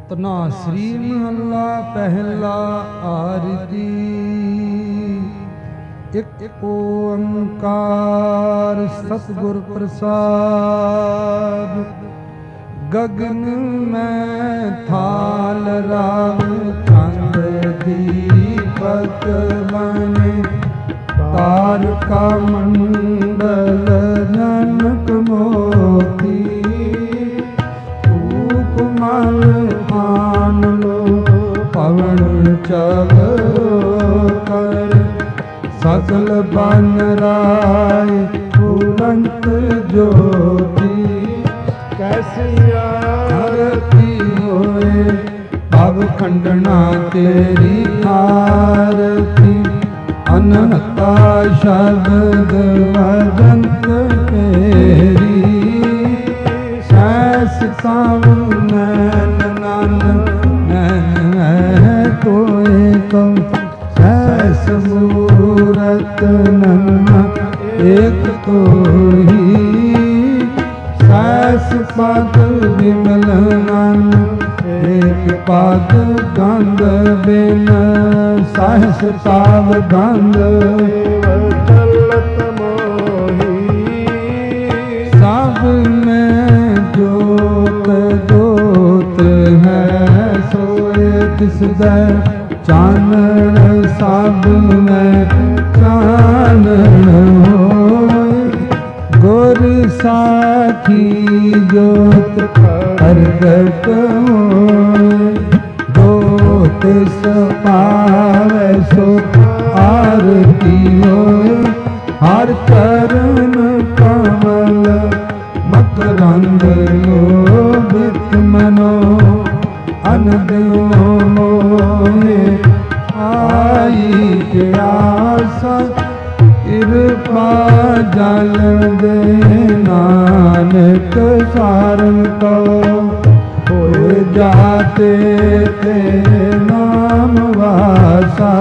ਸਤਨਾ ਸ੍ਰੀ ਮਹੱਲਾ ਪਹਿਲਾ ਆਰਤੀ। ਇਕ ਓੰਕਾਰ ਸਤਿਗੁਰ ਪ੍ਰਸਾਦ। ਗਗਨ ਮੈਂ ਥਾਲ ਰਾਮ ਚੰਦ ਦੀਪਕ ਬਨੇ ਤਾਰਕਾ ਮੰਡਲ ਜਨਕ ਮੋਤੀ ਮਲ ਆਨ ਲੋ ਪਵਨ ਚਲ ਕਰ ਸਕਲ ਬਨ ਰਾਏ ਫੁਲੰਤ ਜੋਤੀ ਕੈਸੀ ਆਰਤੀ ਹੋਏ ਭਵ ਖੰਡਨਾ ਤੇਰੀ ਆਰਤੀ ਅਨਹਤਾ ਸ਼ਬਦ ਵਜੰਤ ਤੇਰੀ ਸੈਸ ਸਾਵਨ ਨਾਨਕ ਨੈਣ ਕੋਏ ਕਉ ਸੈਸ ਮੂਰਤ ਨਨਕ ਏਕ ਕੋਈ ਸੈਸ ਪਦ ਵਿਮਲ ਨਾਨਕ ਏਕ ਪਦ ਗੰਧ ਬਿਨ ਸਹਸ ਤਾਵ ਗੰਧ ਚਲਤ ਮੋਹੀ ਸਭ ਮੈਂ ਜੋਤ ਜੋਤ ਹੈ ਸੋਏ ਤਿਸਦਾ ਚਾਨਣ ਸਭ ਮੈਂ ਚਾਨਣ ਹੋਏ ਗੁਰ ਸਾਖੀ ਜੋਤ ਪ੍ਰਗਟ ਹੋਏ ਜੋ ਤਿਸ ਪਾਵੈ ਸੋ ਆਰਤੀ ਹੋਏ ਹਰ ਚਰਨ ਕਮਲ ਮਕਰੰਦ ਲੋਭਿਤ ਮਨੋ ਅਨਦਿਨੋ ਮੋਹੇ ਆਈ ਪਿਆਸਾ ਕਿਰਪਾ ਜਲ ਦੇ ਨਾਨਕ ਸਾਰਨ ਕੋ ਹੋਏ ਜਾਤੇ ਤੇ ਨਾਮ ਵਾਸਾ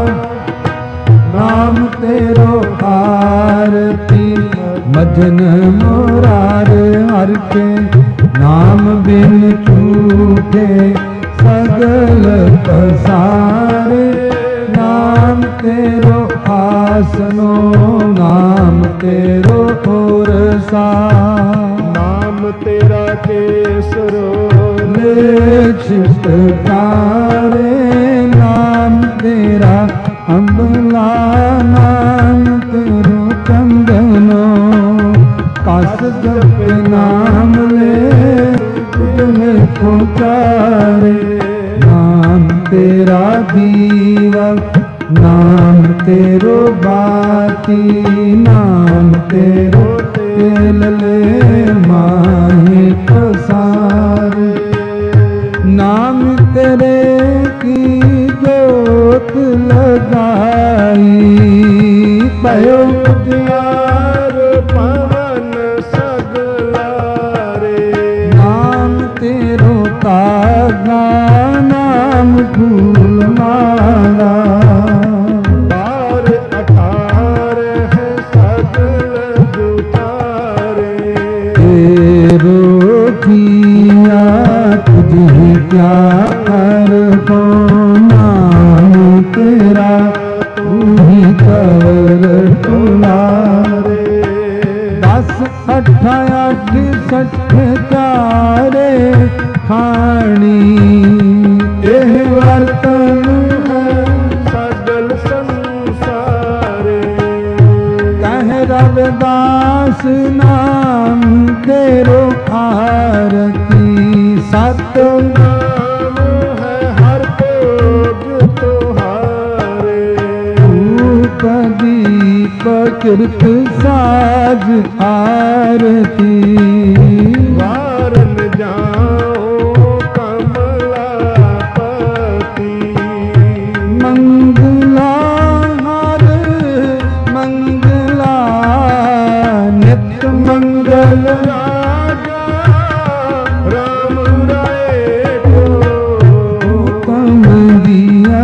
ਨਾਮ ਤੇਰੋ ਆਰਤੀ ਮਜਨ ਮੁਰਾਰ ਹਰ ਕੇ ਨਾਮ ਬਿਨ ਝੂਠੇ ਸਗਲ ਪਸਾਰੇ ਨਾਮ ਤੇਰੋ ਆਸਨੋ ਨਾਮ ਤੇਰੋ ਪੁਰਸਾ ਨਾਮ ਤੇਰਾ ਕੇਸਰੋ ਲੈ ਚਿਤਕਾਰੇ ਨਾਮ ਤੇਰਾ ਅੰਬਲਾ ਨਾਮ ਤੇਰੋ ਚੰਦਨੋ ਕਸ ਜਪ ਨਾਮ ਲੈ ਤੁਮੇ ਪੁਕਾਰੇ ਨਾਮ ਤੇਰਾ ਦੀਵਾ ਨਾਮ ਤੇਰੋ ਬਾਤੀ ਨਾਮ ਤੇਰੋ ਤੇਲ ਲੈ ਮਾਹੀ ਪਸਾਰੇ ਨਾਮ ਤੇਰੇ ਕੀ ਜੋਤ ਲਗਾਈ ਪਇਓ ਉਜਿਆਰ ਪਵਨ ਸਗਲਾਰੇ ਨਾਮ ਤੇਰੋ ਤਾਗਾ ਨਾਮ ਫੂਲ ਮਾਲਾ ਬਾਰ ਅਠਾਰ ਹੈ ਸਗਲ ਦੁਤਾਰੇ ਤੇਰੋ ਕੀਆ ਤੁਝੇ ਪਿਆਰ ਕੋ ਨਾਮ ਤੇਰਾ ਤੂਹੀ ਕਰ ਤੁਲਾਰੇ 10 8 8 ਸੱਠ ਚਾਰੇ ਖਾਣੀ ਇਹ ਵਰਤਨ ਹੈ ਸਗਲ ਸੰਸਾਰੇ ਕਹਿ ਰਵਿਦਾਸ ਨਾਮ ਤੇਰੋ ਆਰਤੀ ਸਤ ਨਾਮ ਹੈ ਹਰ ਭੋਗ ਤੁਹਾਰੇ ਰੂਪ ਦੀਪ ਕਿਰਤ ਸਾਜ ਆਰਤੀ ਵਾਰਨ ਜਾਓ ਕਮਲਾਪਤੀ ਮੰਗਲਾ ਹਰ ਮੰਗਲਾ ਨਿਤ ਮੰਗਲ ਰਾਜਾ ਰਾਮ ਰਾਏ ਕੋ ਹੁਕਮ ਦਿਆ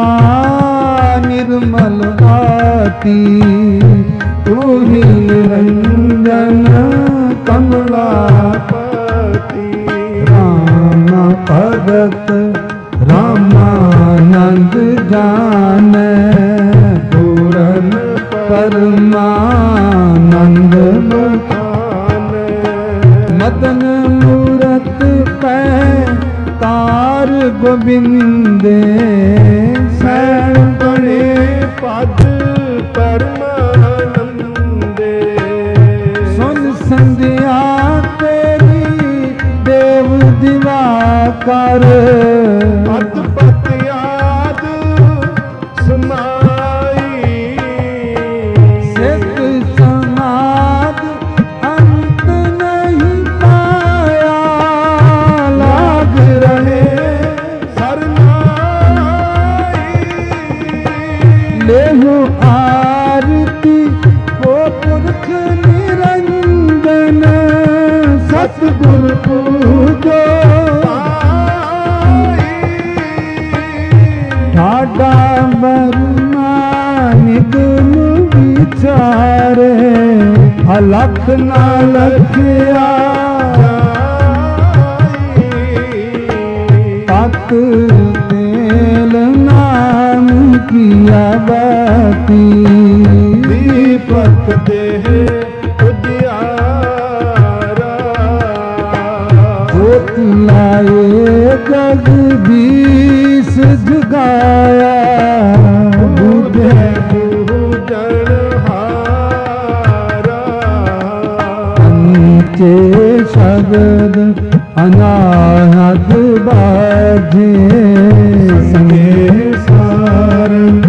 ਨਿਰਮਲ ਆਤੀ ਤੂਹੀ ਨਿਰੰਜਨ ਕਮਲਾਪਤੀ ਰਾਮ भगत रामानंद जाने पूरन परमानंद बखाने मदन मूरत पै तार गोबिंदे सैन बड़े पद परमानंदे सुन संध्या तेरी देव दिवाकर अद्भुत याद समाई सिद्ध समाद अंत नहीं पाया लाग रहे सरनाई लेहु आरती वो पुरख निरंजन सतगुर पूजो ठाडा बरमानिक विचारे अलख ना लखिया पत तेल नाम किया बाती दीपक देह लाए जगदीश जगाया बुझे पूजन हारा अंचे शब्द अनाहद बाजे संगे सारंग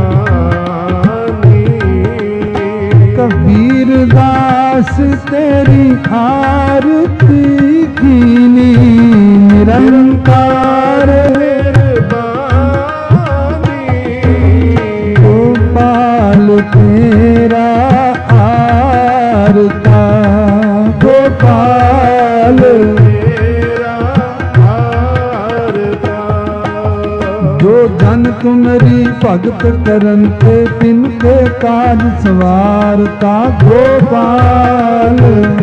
पानी कबीर दास तेरी आरती कीनी निरंकार गोपाल तेरा आरता गोपाल तेरा आरता जो जन तुम्हारी भगत करन ते तिनके काज सवारता गोपाल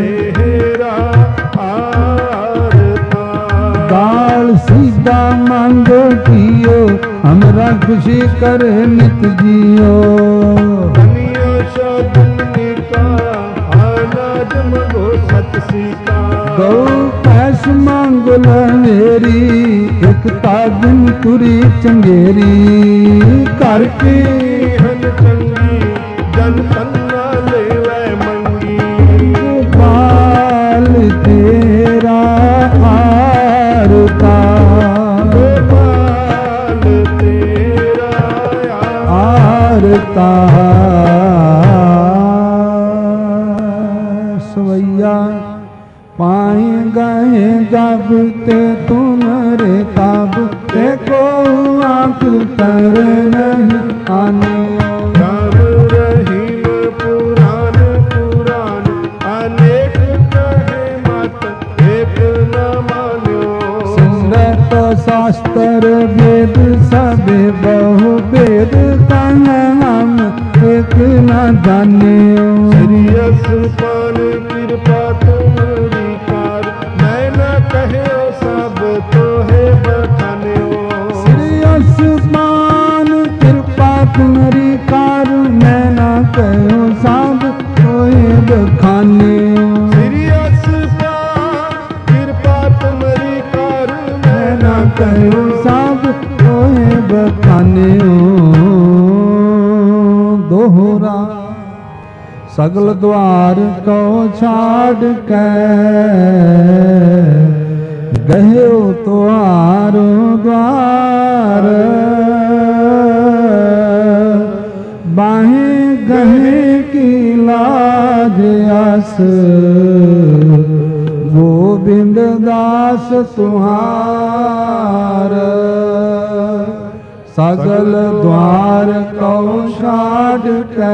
दाल सीधा मांगो कियो हमरा खुशी करे नित जियो बनियो शोधनी का अनाज मंगो सत सीता गौ पैस मांगो मेरी एक तागन तुरी चंगेरी करके हन चंगी जन पन्ना लेवे मंगी गोपाल तेरा गोपाल तेरा आरता सवैया पाए गए जब ते तुम्हारे ताब ते को आंख कर नहीं आने शास्त्र वेद सबे बहु वेद तन हम एक न जाने श्रीयस पान कृपा तुम्हारी कार मैं न कहे सब तो है बखाने श्रीयस पान कृपा तुम्हारी कार मैं न कहो सब तो है बखाने कहो सब तोहे बखाने दोहरा सगल द्वार को छाड़ के गहे तो आरो द्वार बाहें गहे की लाज आस गोविंद दास तुम्हार सगल द्वार को छाड़ के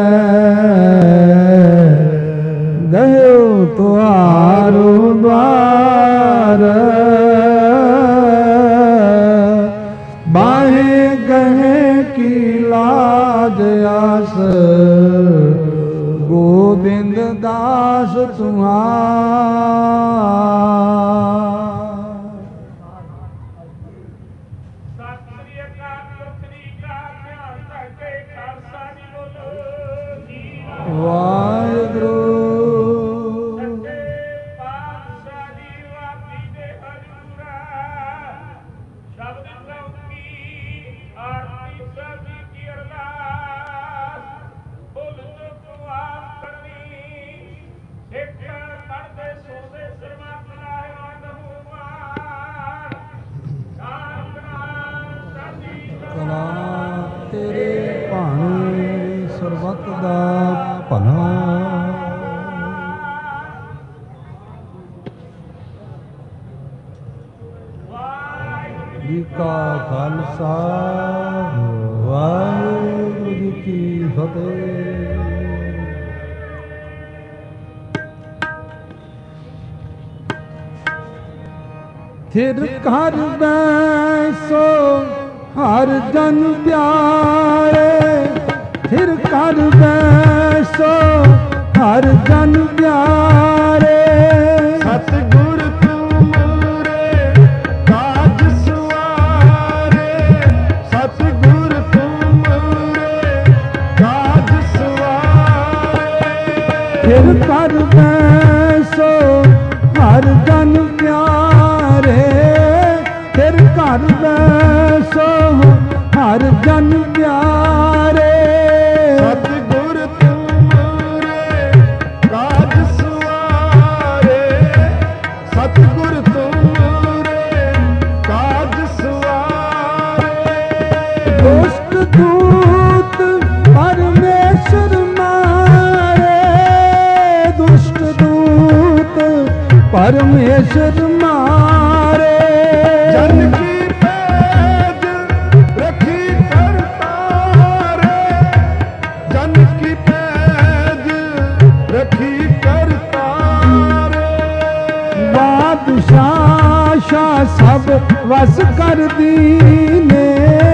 गयो तुम्हारो द्वार बाहे गहे की लाज आस गोविंद दास तुम्हार ਮਤ ਦਾ ਭਲਾ। ਜੀ ਕਾ ਖਾਲਸਾ ਵਾਹਿਗੁਰੂ ਜੀ ਕੀ ਫਤਿਹ। ਥਿਰ ਘਰ ਬੈਸੋ ਹਰ ਜਨ ਪਿਆਰੇ, ਥਿਰ ਘਰ ਬੈਸੋ ਹਰ ਜਨ ਪਿਆਰੇ। ਸਤਿਗੁਰ ਤੁਮਰੇ ਕਾਜ ਸਵਾਰੇ, ਸਤਿਗੁਰ ਤੁਮਰੇ ਕਾਜ ਸਵਾਰੇ। ਥਿਰ ਘਰ ਬੈਸੋ ਹਰ ਜਨ ਪਿਆਰੇ, ਥਿਰ ਘਰ ਬੈਸੋ ਹਰ ਜਨ ਪਿਆਰੇ। ਸਤਿਗੁਰ ਤੁਮਰੇ ਕਾਜ ਸਵਾਰੇ, ਸਤਿਗੁਰ ਤੁਮਰੇ ਕਾਜ ਸਵਾਰੇ। ਦੁਸ਼ਟ ਦੂਤ ਪਰਮੇਸ਼ਰ ਮਾਰੇ, ਦੁਸ਼ਟ ਦੂਤ ਪਰਮੇਸ਼ਰ ਮਾਰੇ। ਜਨ ਕੀ ਪੈਜ ਰੱਖੀ ਕਰਤਾਰੇ, ਜਨ ਕੀ ਪੈਜ ਰੱਖੀ ਕਰਤਾਰੇ। ਬਾਦਸ਼ਾਹ ਸ਼ਾਹ ਸਭ ਵਸ ਕਰ ਦੀਨੇ,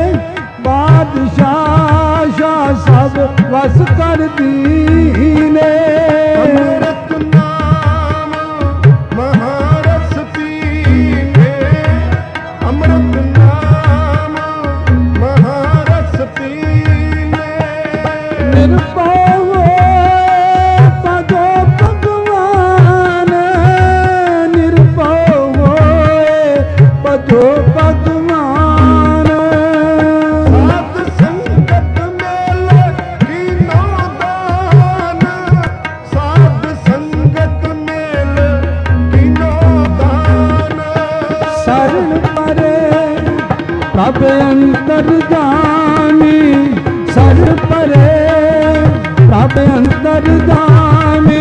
ਬਾਦਸ਼ਾਹ ਸ਼ਾਹ ਸਭ ਵਸ ਕਰ ਦੀਨੇ। ਅੰਮ੍ਰਿਤ ਨਾਮ ਮਹਾਰਸ ਪੀਨੇ, ਅੰਮ੍ਰਿਤ ਨਾਮ ਮਹਾਰਸ ਪੀਨੇ। ਨਿਰਭਉ ਭਜੋ ਭਗਵਾਨ, ਨਿਰਭਉ ਭਜੋ ਭਗਵਾਨ। ਸਾਧ ਸੰਗਤ ਮੇਲ ਕੀਨੋ ਦਾਨ, ਸਾਧ ਸੰਗਤ ਮੇਲ ਕੀਨੋ ਦਾਨ। ਸ਼ਰਨ ਪਰੇ ਪ੍ਰਭ ਅੰਤਰ ਜਾਮੀ, ਸ਼ਰਨ ਪਰੇ ਪ੍ਰਭ ਅੰਤਰ ਜਾਮੀ।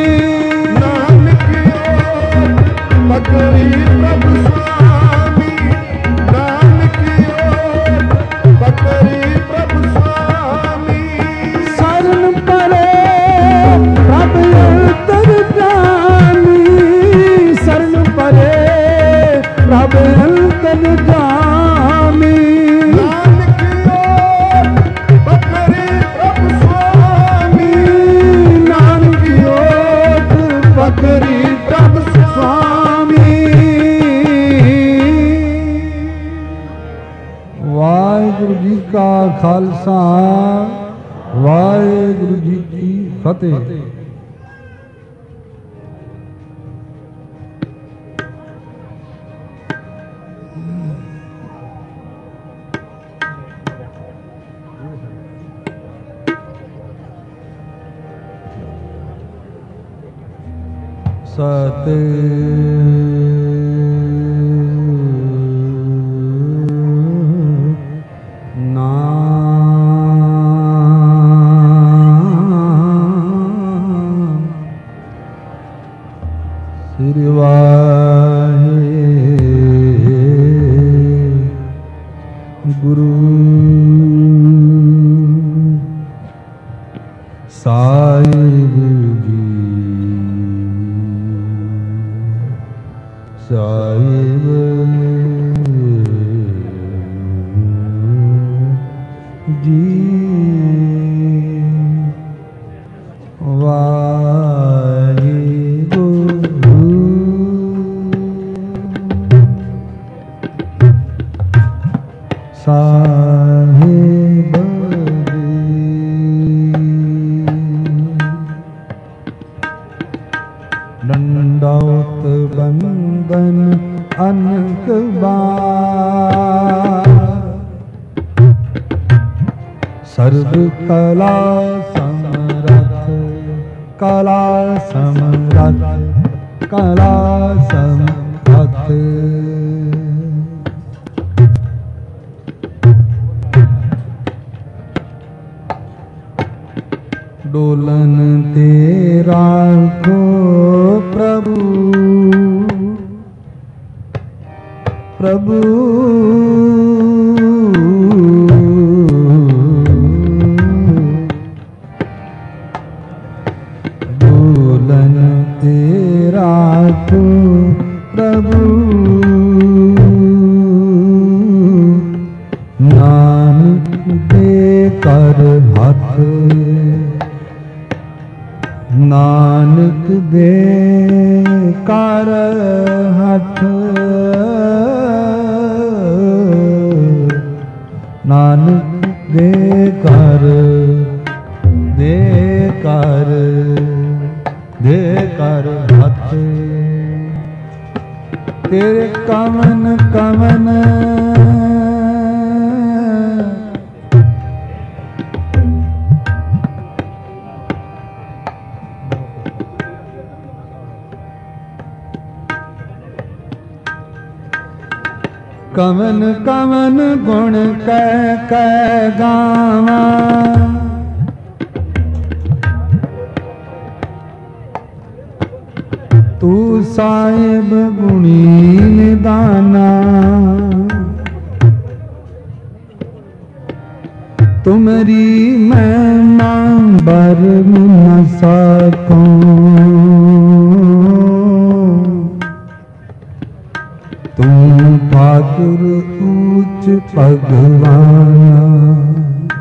ਨਾਨਕਿਓ ਪਕੜੀ ਪ੍ਰਭ ਸੁਆਮੀ, ਨਾਨਕਿਓ ਪਕੜੀ ਪ੍ਰਭ ਸੁਆਮੀ। ਸ਼ਰਨ ਪਰੇ ਪ੍ਰਭ ਅੰਤਰ ਜਾਮੀ, ਸ਼ਰਨ ਪਰੇ ਪ੍ਰਭ ਅੰਤਰ ਜਾਮੀ। ਨਾਨਕਿਓ ਪਕੜੀ ਪ੍ਰਭ ਸੁਆਮੀ, ਨਾਨਕਿਓ ਪਕੜੀ ਪ੍ਰਭ ਸੁਆਮੀ। ਵਾਹਿਗੁਰੂ ਜੀ ਕਾ ਖਾਲਸਾ ਵਾਹਿਗੁਰੂ ਜੀ ਕੀ ਫਤਿਹ। ਸਤ ਨਾਮ ਸ੍ਰੀ ਵਾਹਿਗੁਰੂ ਸਾਹਿਬ ਜੀ, ਸਾਹਿਬ ਜੀ। ਵਾਹਿਗੁਰੂ ਸਾਹਿਬ ਡੰਡੌਤ ਬੰਦਨ ਅਨਕ ਬਾਰ, ਸਰਬ ਕਲਾ ਸਮਰੱਥ, ਕਲਾ ਸਮਰੱਥ, ਕਲਾ ਸਮਰੱਥ। डोलन तेरा को प्रभु प्रभु डोलन तेरा को प्रभु नानक दे कर हाथ नानक दे कर हाथ नानक दे कर हाथ तेरे कवन कवन कवन कवन गुण कह गावा तू साहिब गुणी निदाना तुमरी महिमा बर न सकूं तुम ठाकुर ऊंच भगवान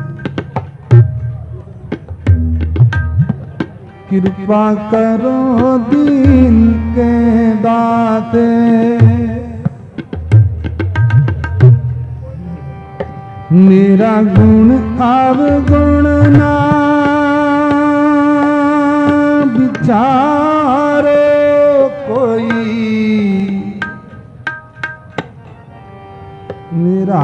कृपा करो दीन के दाते मेरा गुण अवगुण ना विचारो कोई मेरा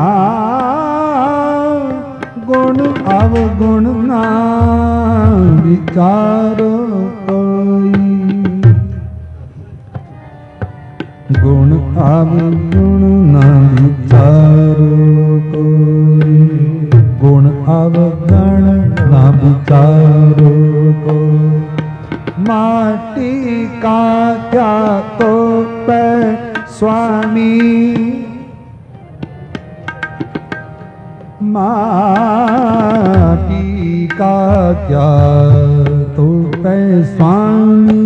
गुण अवगुण ना विचारो कोई गुण अवगुण ना विचारो कोई गुण अवगुण ना विचारो कोई माटी का क्या तो पे स्वामी माटी का क्या तो है स्वामी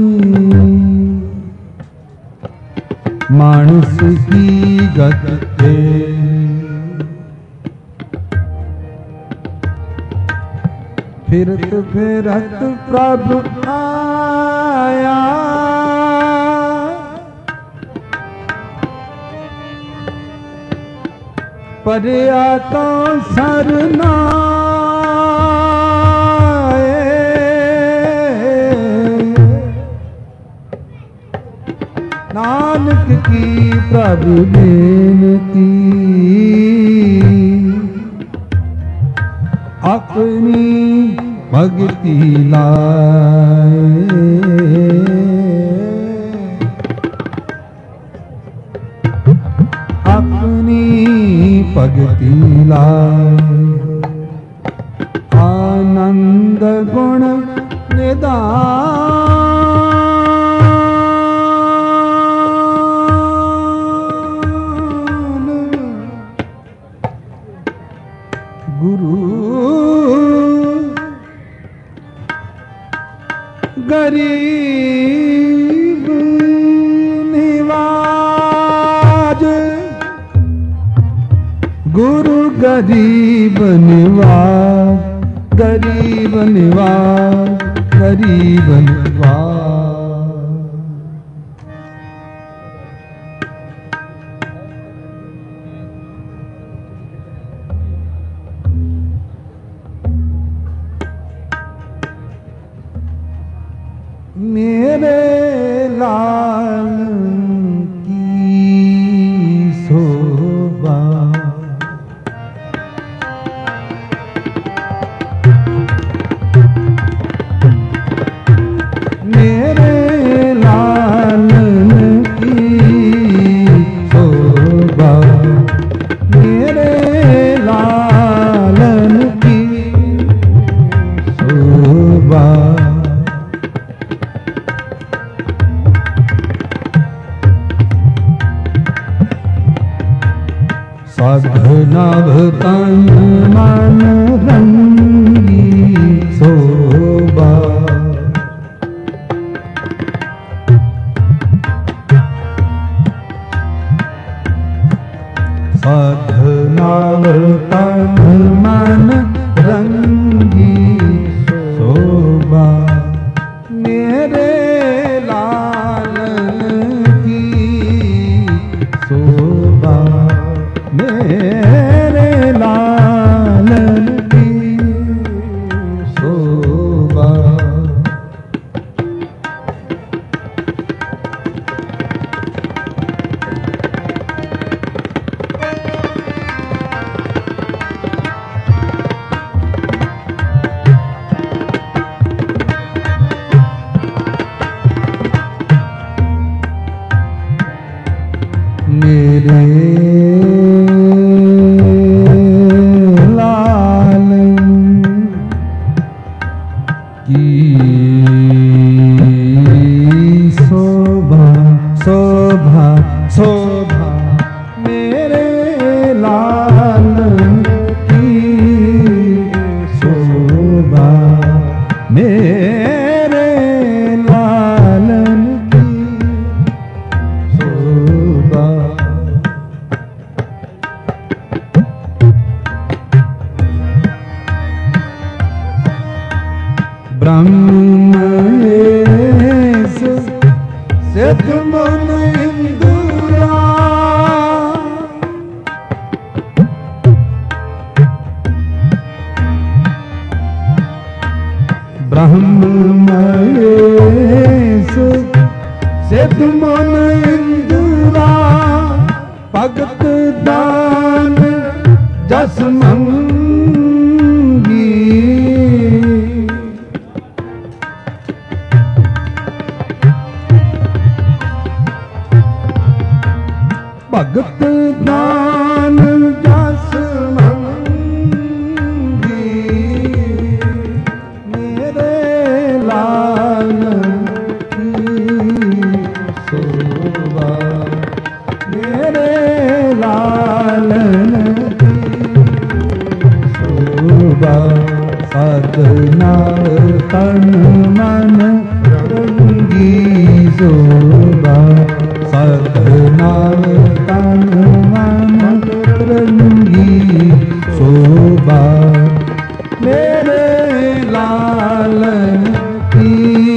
मानस की गत पे फिरत फिरत प्रभु आया परया तो सरना नानक की प्रभु बेनती अपनी भक्ति लाए अपनी भक्ति लाए आनंद गुण निदान गुरु गरीब निवाज गुरु गरीब निवाज गरीब निवाज गरीब निवाज मेरे लाल की शोभा मेरे लाल की शोभा मेरे लाल की शोभा की शोभा शोभा शोभा मेरे लालन की शोभा मेरे लालन की शोभा। ब्रह्मणेश सिद्ध मन इंदुरा ब्रह्मणेश सिद्ध मन इंदुरा भगत दान जस मंगी भगत दान जस मंगी मेरे लालन की शोभा मेरे लालन की शोभा। साधना तन मन रंगी शोभा साधना तन मन रंगी शोभा मेरे लालन की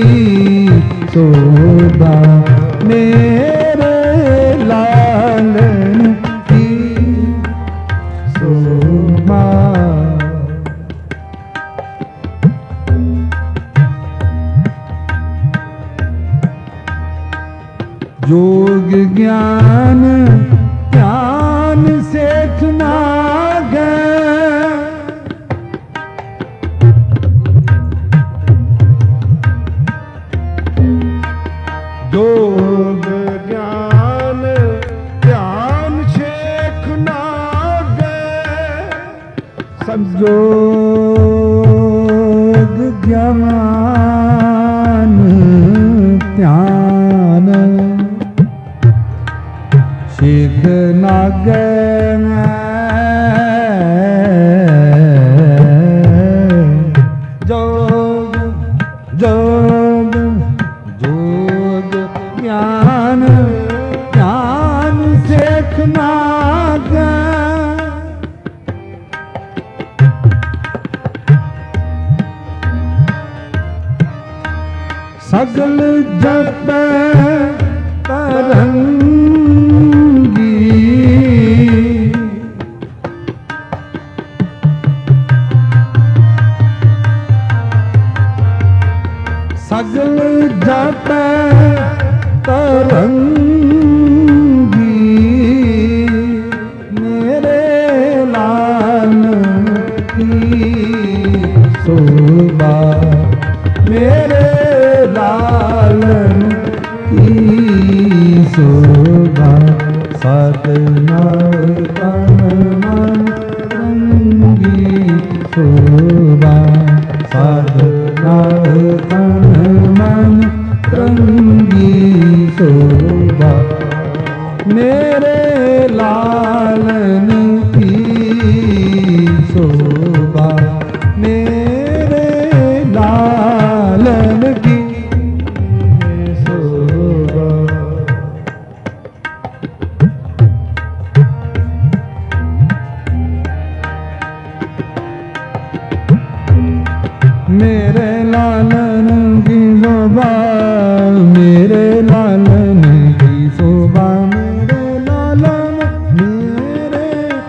शोभा मेरे लालन की शोभा। योग ज्ञान ज्ञान सेठ नाग योग ज्ञान ज्ञान शेख नाग संयोग ज्ञान ध्यान शेख नाग जोग जोग जोग ज्ञान ज्ञान शेख नाग सगल जप तरंगी सगल जप तरंगी मेरे लालन की शोभा मेरे लालन की शोभा। साधना तन मन रंगी शोभा साधना तन मन रंगी शोभा मेरे लालन की शोभा मेरे लालन की शोभा। मेरे लालन की शोभा मेरे लालन की शोभा मेरे लालन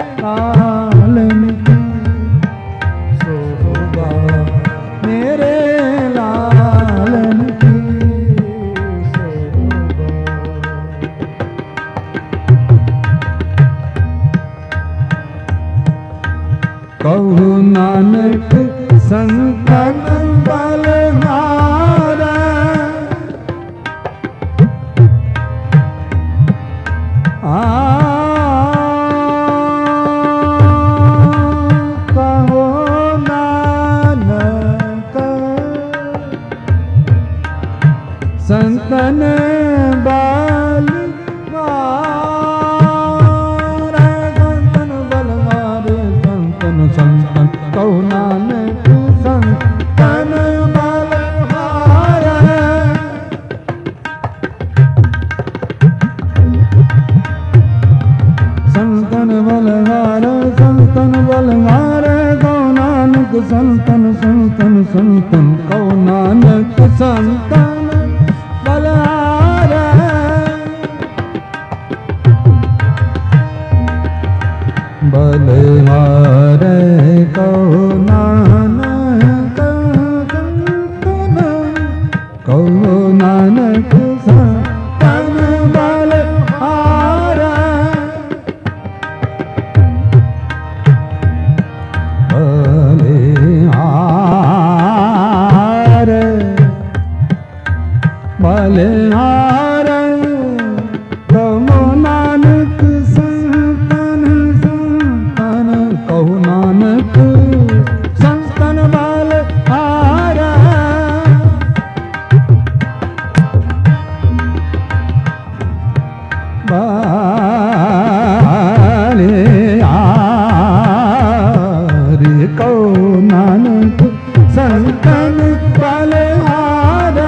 संतन बाल संतन बलवारे संतन संतन कहो नानक संतन बलवारे संतन बलवारे संतन बलवारे कहो नानक संतन संतन संतन कहो नानक संतन बलहारे बलहारे कहो नानक संतन कहो नानक संतन बलहारे बलहारे कहो नानक संतन संतन कहो नानक संतन बलहारे बलहारे कहो नानक संतन बलहारे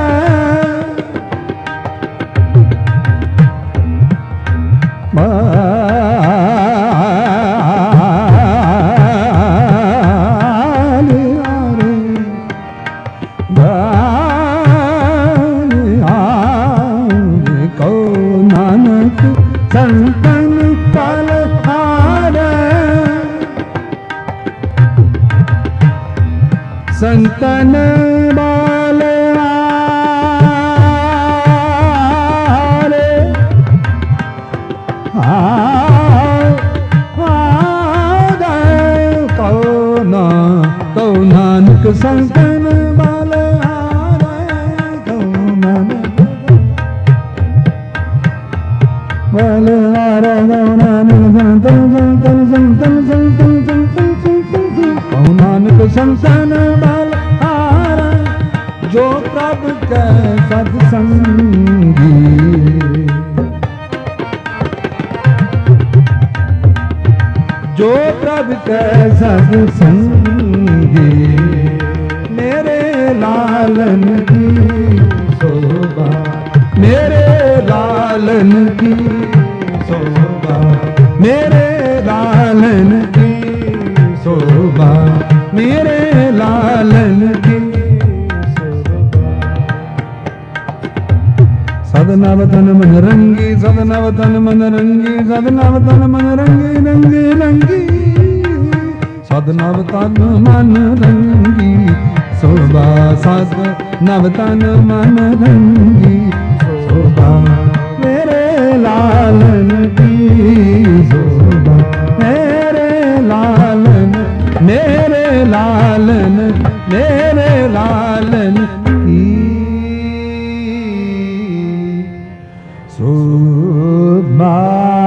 संतन बलहारे संतन बलहारे कहो नानक संतन बलहारे कहो नानक बलहारे कहो नानक संतन संतन संतन संतन संतन संतन कहो नानक संतन बलहारे जो प्रभु के सत्संगी जो प्रभु के सत्संगी मेरे लालन की शोभा मेरे लालन की शोभा मेरे लालन की शोभा मेरे लालन की सदनावतन मन रंगी सदनावतन मन रंगी सदनावतन मन रंगी रंगी रंगी सदनावतन मन रंगी शोभा सदनावतन मन रंगी शोभा मेरे लालन की शोभा मेरे लालन मेरे लालन मेरे लालन की शोभा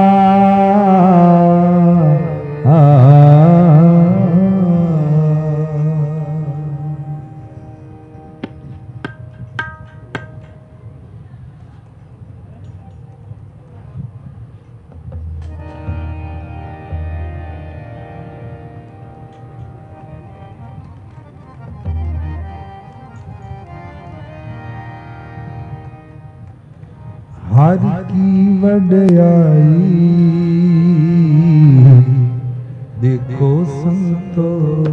हर की वड्याई देखो संतो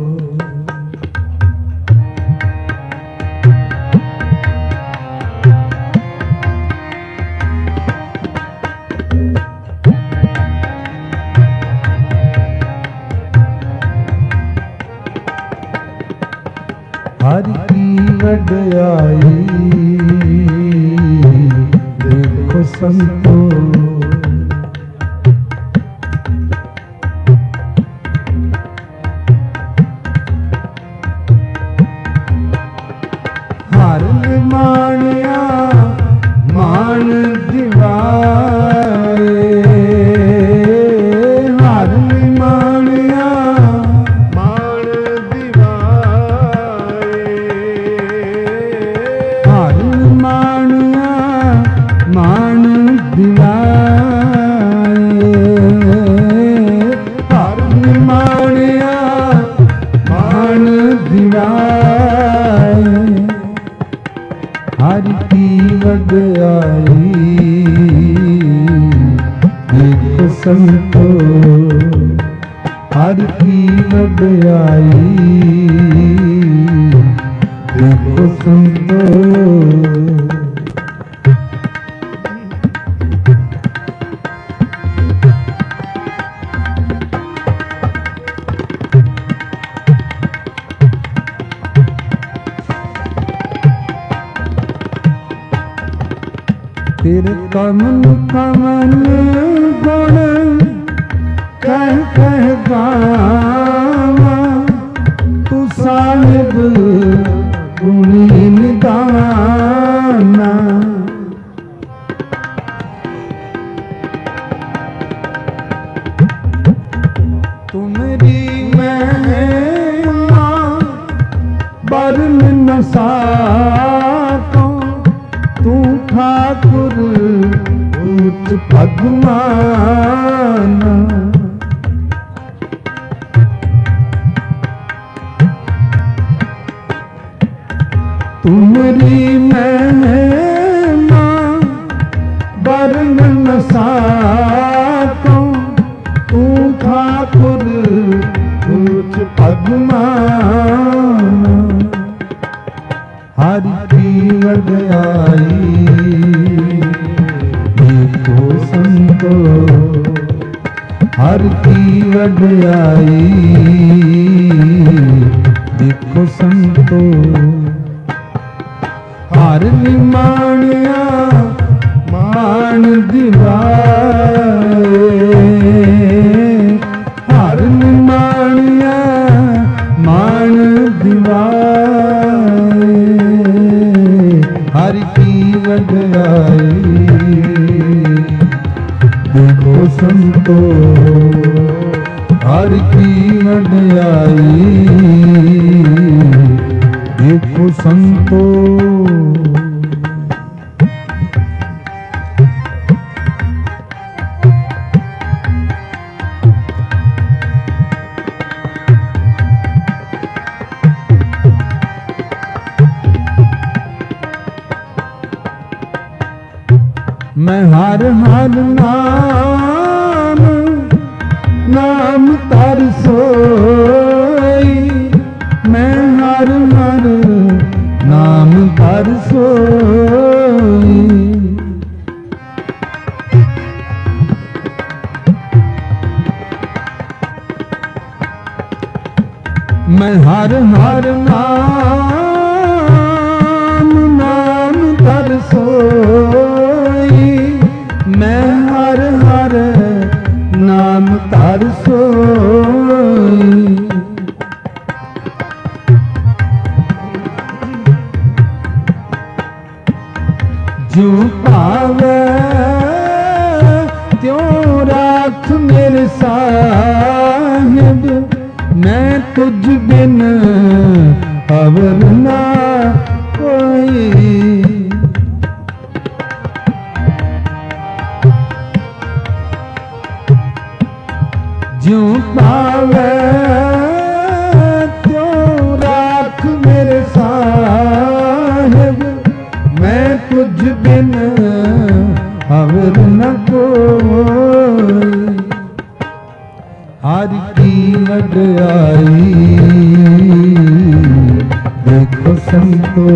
हर की वड्याई देखो संतो हर मानिया मान दिवाए हर मानिया मान दिवाए हर मानिया हरि की वडयाई देखो संतो, हरि की वडयाई देखो संतो। तेरे कमन कमन गुण कह कह गावा, तू साहिब गुणी निदाना। तुमरी महिमा बरन न साको, तू ठाकुर ऊंच भगवान। तुमरी महिमा बरन न साको, तू ठाकुर ऊंच भगवान। हरि की वडयाई देखो संतो, हरि की वडयाई देखो संतो। हर निमाणिया मान दिवाए, हर निमाणिया मान दिवाए। हरि की वडयाई देखो संतो, हरि की वडयाई देखो संतो। मैं हर हर नाम नाम तर सोई, मैं हर हर नाम तर सोई। मैं हर हर नाम नाम तर सोई, मैं हर हर नाम तर सोई। जो पावे त्यों राख मेरे साहिब, मैं तुझ बिन अवर ना कोई। जो पावे त्यों राख मेरे साहिब, मैं तुझ बिन अवर न कोई। हरि की वडयाई देखो संतो,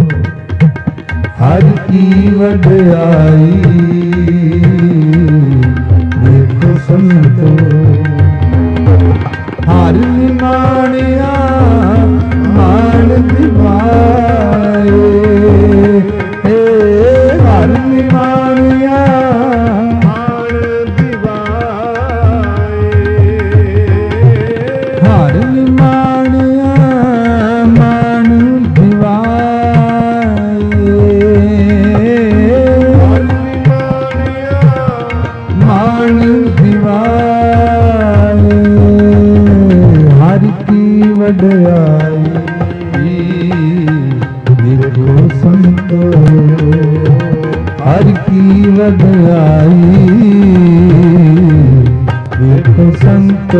हरि की वडयाई देखो संतो। हर निमाणिया मान दिवाए, हे हर निमाणिया मान दिवाए। हर निमाणिया मान दिवाए, हर निमाणिया मान दिवाए। हरि की वडयाई देखो संतो, हरि की वडयाई देखो संतो।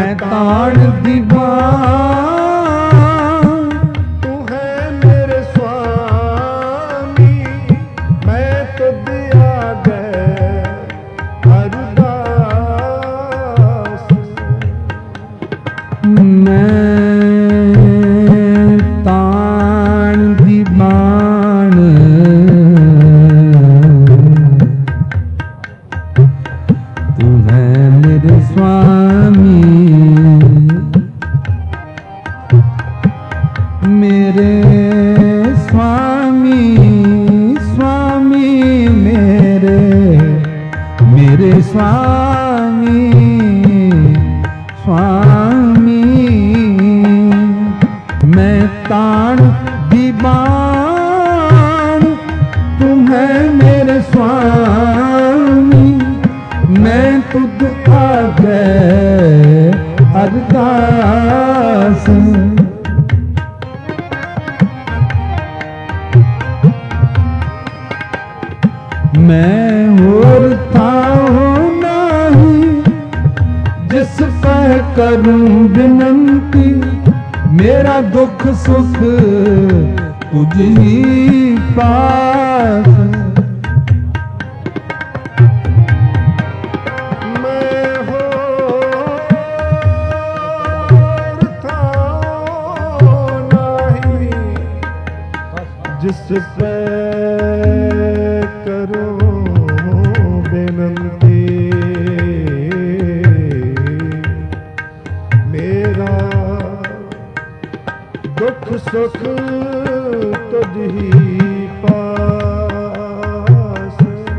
मैं ताण दीवान, तू है मेरे स्वामी, मैं तो दिया गए अरदास। मैं ताण दीवान, तू है मेरे स्वामी, मेरे स्वामी, स्वामी मेरे स्वामी, स्वामी। मैं ताण दीवान, तुम है मेरे स्वामी, मैं तुझ आगे अरदास। मैं और था नहीं जिस पर करूं विनंती, मेरा दुख सुख तुझ ही पास। मैं होर था नहीं जिस पे करो बेनंती, मेरा दुख सुख तुझ ही पास।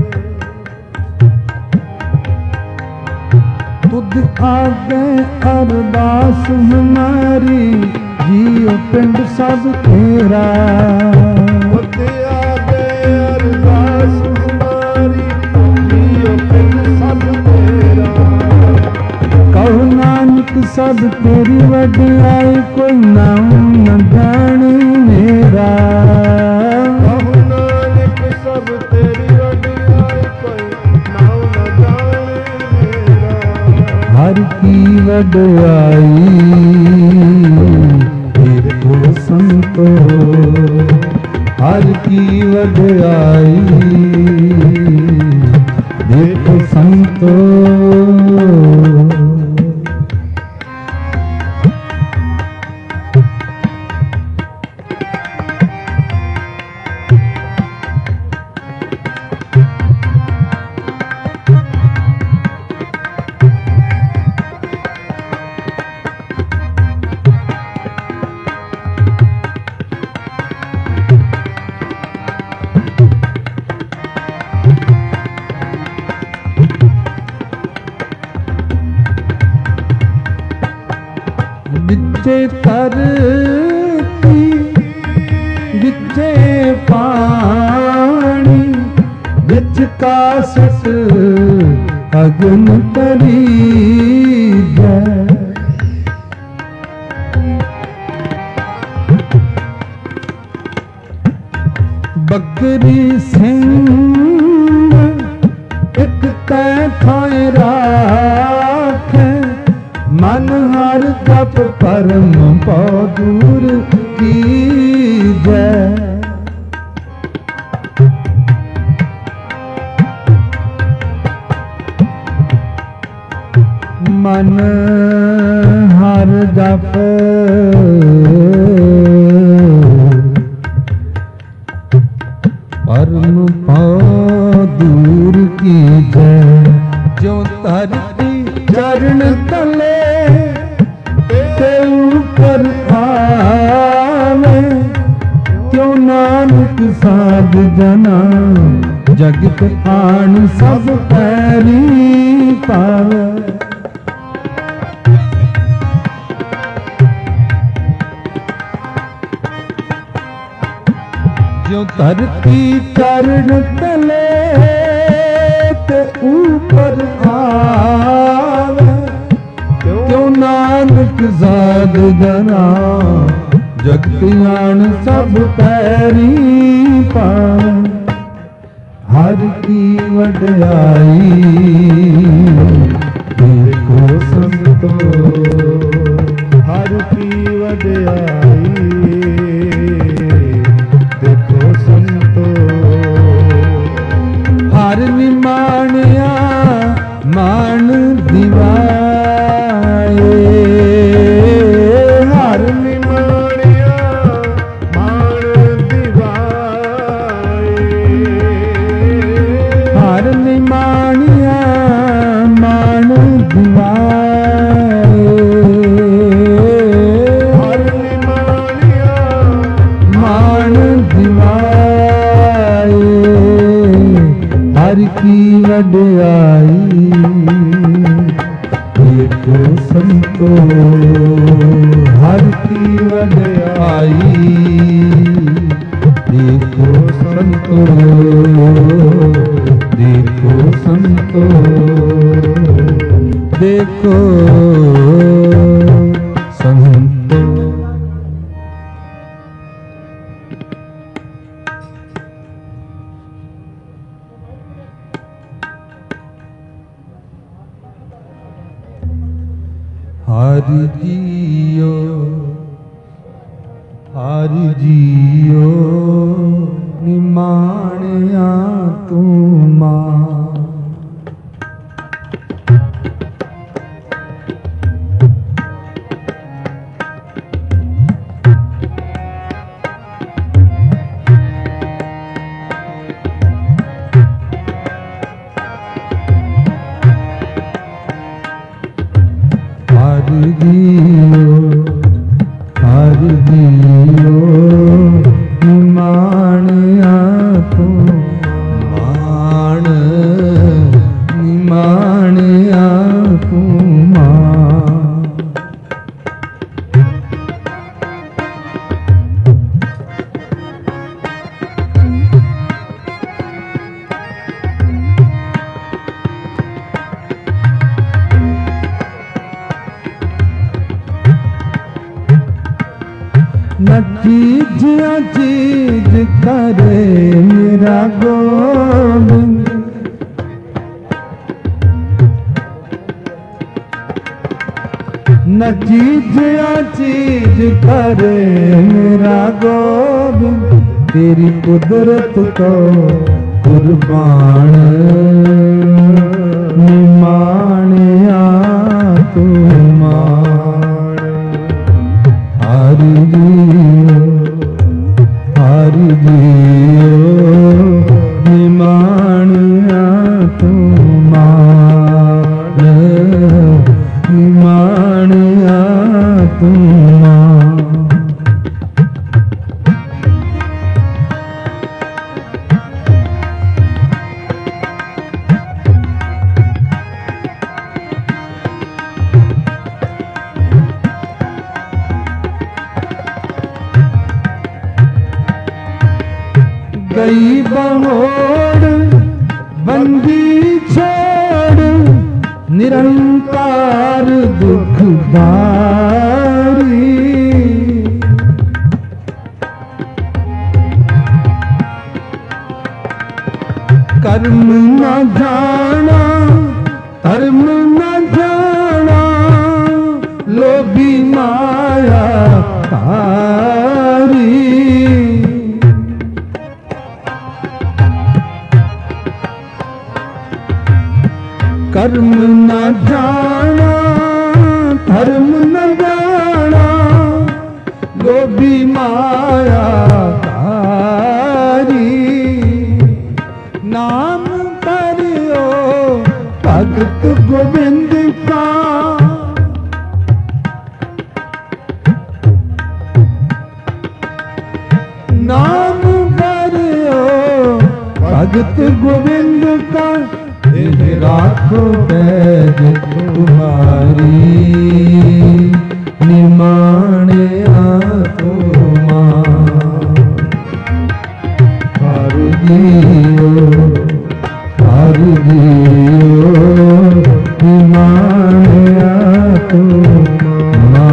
तुझ आगे अरदास हमारी, जियो पिंड सब तेरा। तुझ आगे अरदास हमारी, जियो पिंड सब तेरा। कहो नानक सब तेरी वडियाई, कोई नाम न जाने मेरा। कहो नानक सब तेरी वडियाई, कोई नाम न जाने मेरा। हर की वडियाई देखो संतो, हर की वडियाई देखो संतो। विचे धरती विचे पानी, विच कासट अगन तरी जय। बकरी सिंह एक तै थाए राखे, मन हर जप परम पौ दूर की जय। मन हर जप परम पौ दूर की जय। जो धरती चरण तले ते ऊपर आवे, क्यों नानक साध जना जगत आन सब पैरी पावे। जो धरती चरण तले ते ऊपर आवे, क्यों नानक साध जना जगत आन सब पैरी पावे। हर की वडियाई देखो संतो। मान दिवाए हर निमाणिया मान दिवाए हर निमाणिया मान दिवाए हर निमाणिया मान दिवाए हर की वड्याई देखो संतो हर की वड्याई देखो संतो देखो संतो देखो संतो हरि जियो निमाणिया तुमा हरि जियो निमाणिया मान निमाणिया तुमा न चीज चीज करे मेरा गोविंद न चीज चीज करे मेरा गोविंद तेरी कुदरत को कुर्बान निमाणिया तुमा हरि जियो निमाणिया तुमा निमाणिया तुमा गई बहोड़ बंदी छोड़ निरंकार दुखदारी कर्म न जाना धर्म न जाना लोभी माया कारी कर्म न जाना धर्म न जाना लोभी माया कारी नाम करियो भगत गोविंद का नाम करियो भगत गोविंद का राखो बैज तुम्हारी निमाणिया तुमा हरि जियो निमाणिया तुमा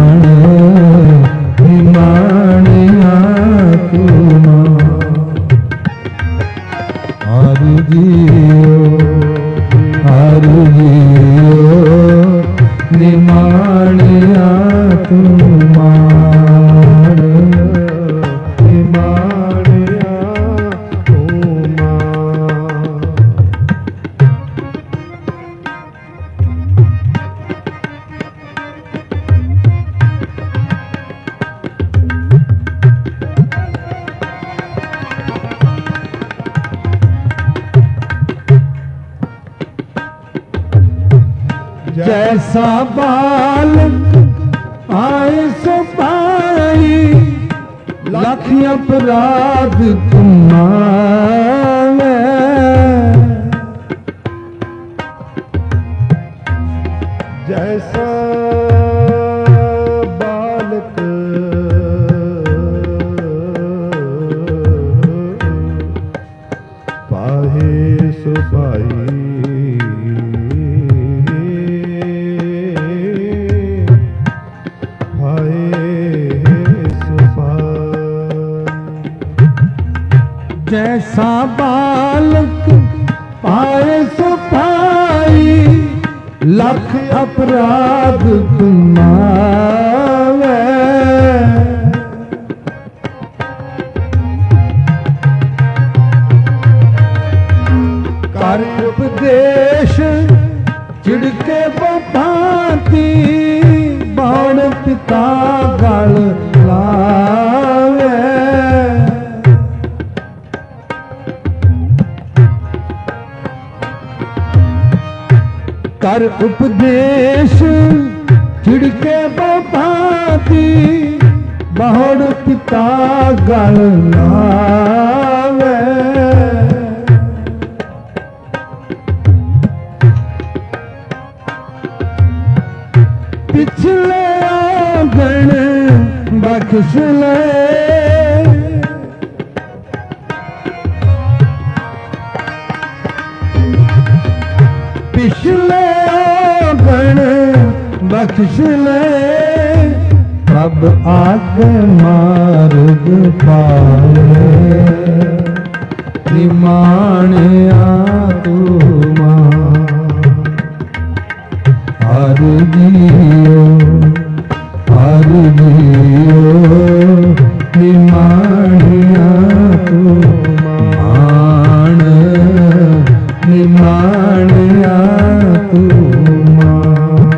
निमाणिया तुमा हरि जियो निमाणिया तुमा निमाणिया तुमा जैसा बालक आए सो पाई, लख अपराध तुम्हारे। जैसा बालक पाहे सो पाई, जैसा बालक पाए सो पाई, लख अपराध तुम्हारे। कर उपदेश चिड़के बपाती, बाण पिता गल लावे। कर उपदेश चिड़के बपाती, बाण पिता गल लावे। पिछले आंगन बख्श ले, पिछले आंगन बख्श ले, अब आगे मार्ग पाए। निमाणिया तू मां हर जियो, हर जियो। निमाणिया तू मान, निमाणिया तू मान।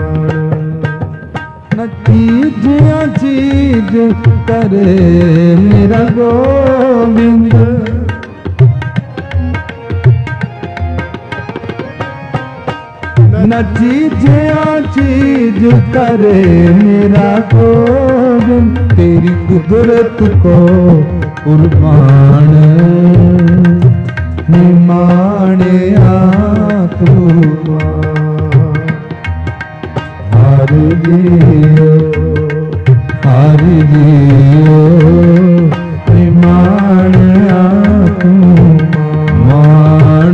नतीजिया चीज करे मेरा गोविंद, नतीजिया चीज करे मेरा गोविंद। तेरी कुदरत को कुर्बान, निमाणिया तू हर जियो, हर जियो। निमाणिया तू मान,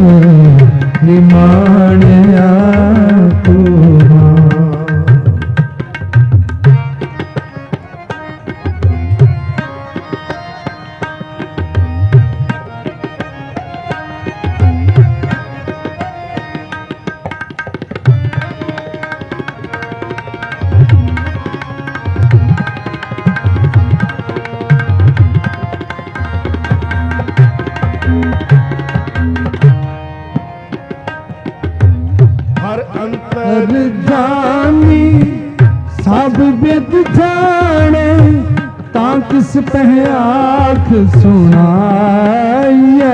निमाणिया तू अंतर जानी सब विद जाने, ता किस पे आँख सुनाइए।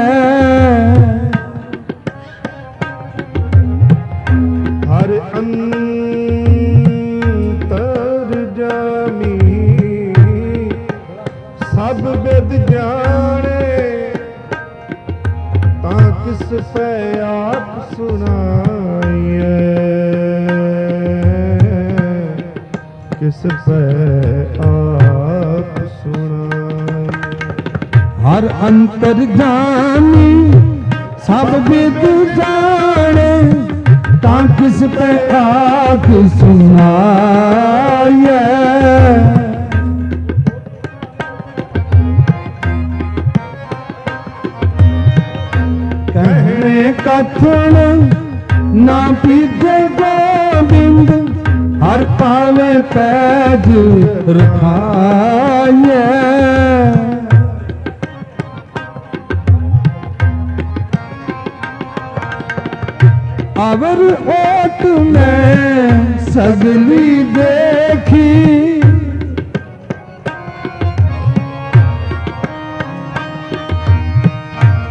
हर अंतर जानी सब विद जाने, ता किस पे आप सुनाइए। किस पे आप सुनाइए। हर अंतर जानी सब विद जाने, ता किस पे आँख सुनाइए। कहने कथन ना पीछे गोविंद, हर पावे पैज रखाइए। अवर ओट में सगली देखी,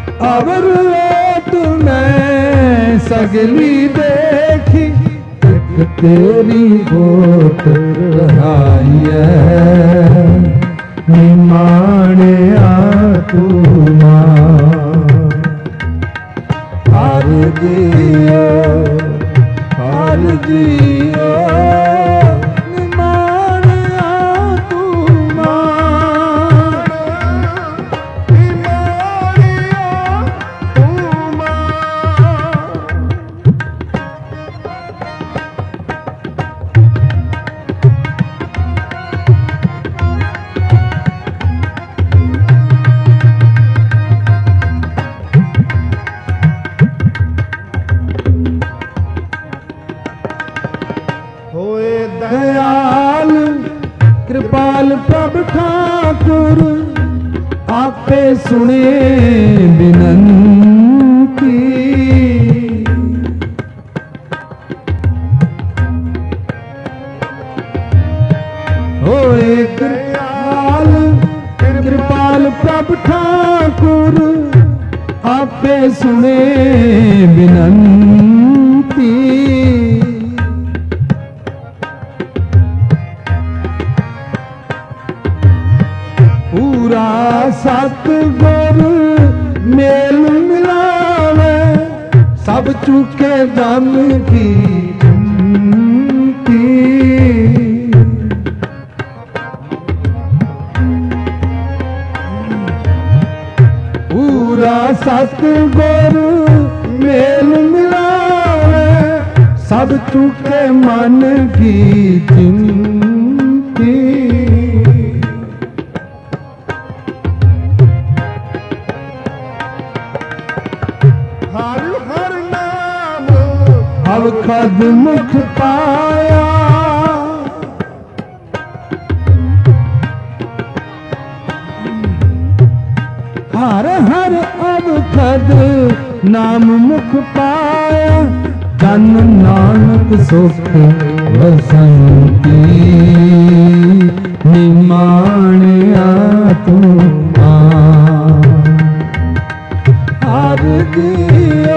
अवर ओट में सगली देखी। तेरी होत रहाइए निमाणिया तू हर दियो निमाणिया तू दयाल कृपाल प्रभ ठाकुर आपे सुने बिनंती होए दयाल कृपाल प्रभ ठाकुर आपे सुने बिनंती पूरा सतगुर मेल मिलावे सब चुके दम की चिंती पूरा सतगुर मेल मिलावे सब चुके मन की चिंती अब खद मुख पाया हर हर अब खद नाम मुख पाया जन नानक सुख वसंती निमाणिया तू हर दियो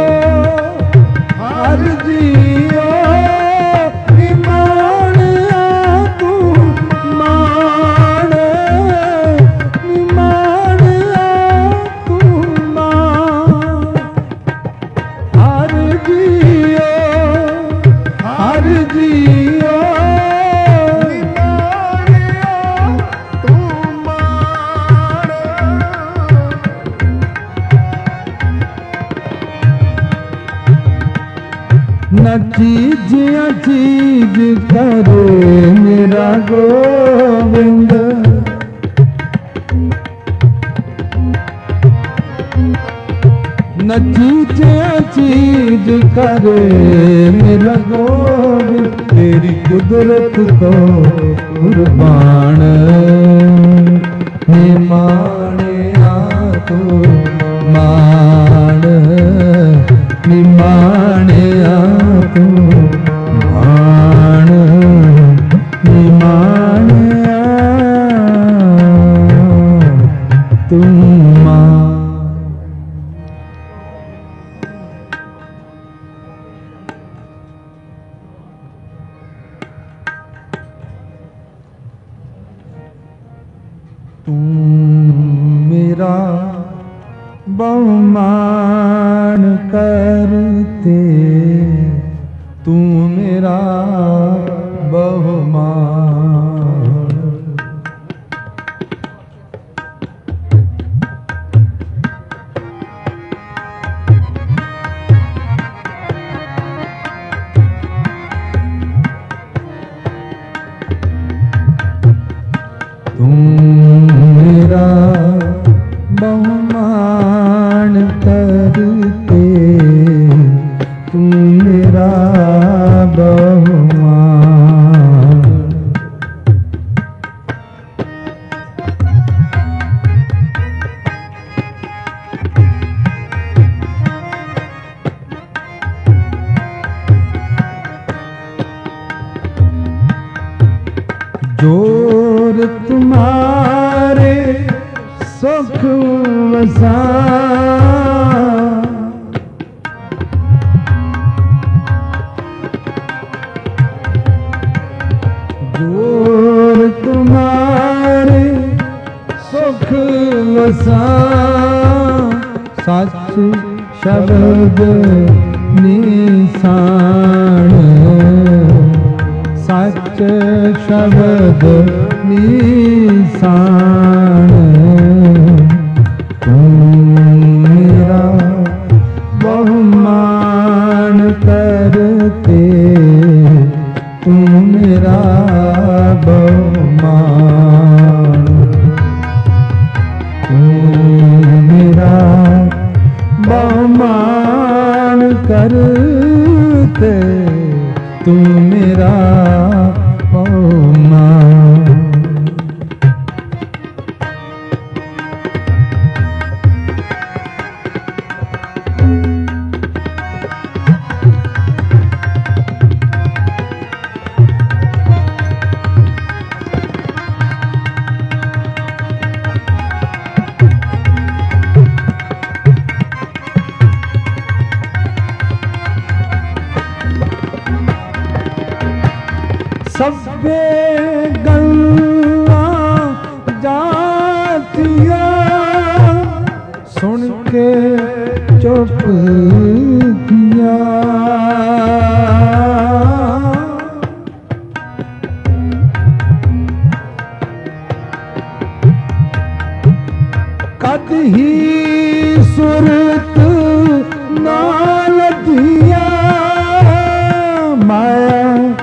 निमाणिया तू मान निमाणिया तू मान हर जियो निमाणिया तू मान न चीजिया चीज करे मेरा गोविंद न चीजिया चीज करे मेरा गोविंद तेरी कुदरत को कुर्बान निमाणिया तू मान निमाणिया तू मान निमाणिया तू मान तू मेरा बहुमान करते तू मेरा बहुमान तू मेरा बहुमान करते तू मेरा बहुमान जोर तुम्हारे सुख वसा वसा सच शब्द निशान सच शब्द निशान तू मेरा बहुमान करते तू मेरा बहुमान तू मेरा बहुमान करते तू मेरा बहुमान सबे गल्ला जातिया सुन के चुप किया कद ही सुरत नाल दिया माया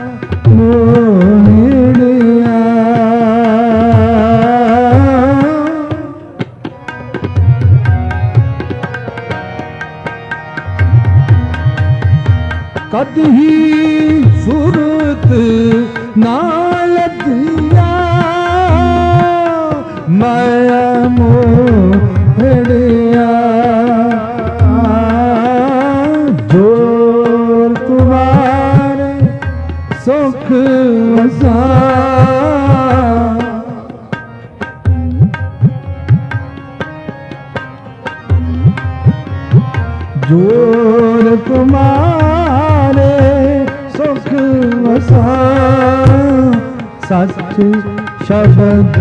कद ही सुरत नाल दिया माया मोहड़िया जोर तुम्हारे सुख वसा जोर तुम्हारे सुख वसा सच शब्द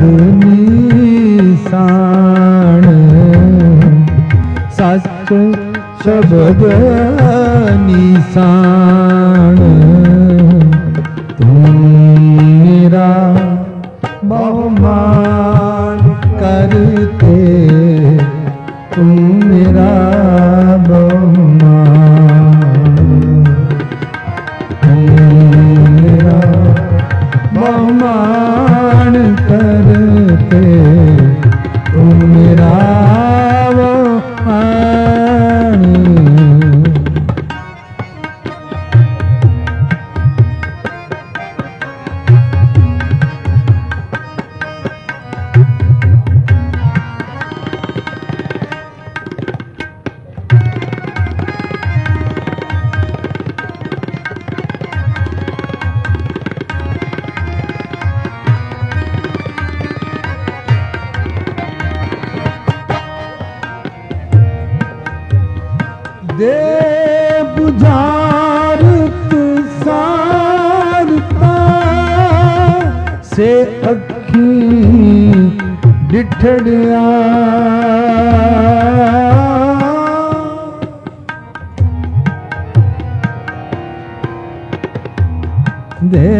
निशान सच शब्द निशान तू मेरा बहुमान करते तू मेरा बहुमान करते तू मेरा बहुमान दे बुझारत सारता से अखी डिठड़िया दे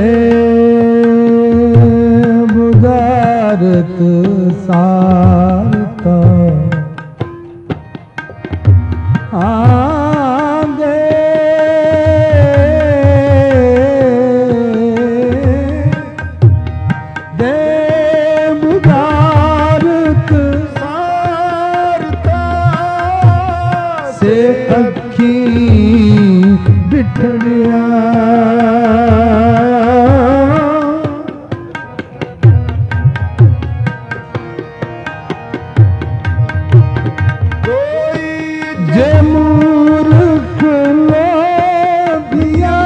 बुझारत सारता आंदे दे बुझारत सारता से अखी बिठड़िया जे मूर्ख लोभिया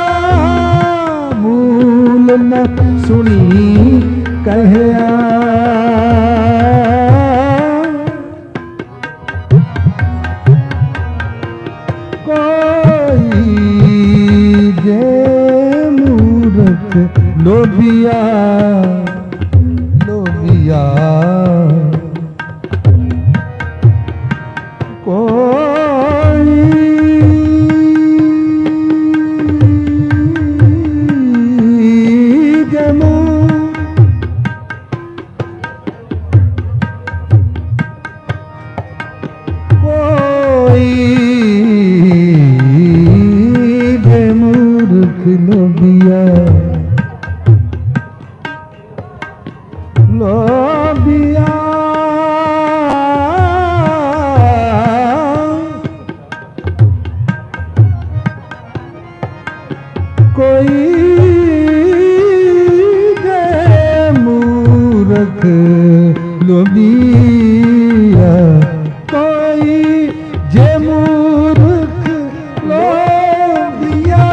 मूल न सुनी कहया कोई जे मूर्ख लोभिया लोभिया मूर्ख लोबिया लोबिया कोई दे मूर्ख लोबिया कोई जे मूर्ख लोबिया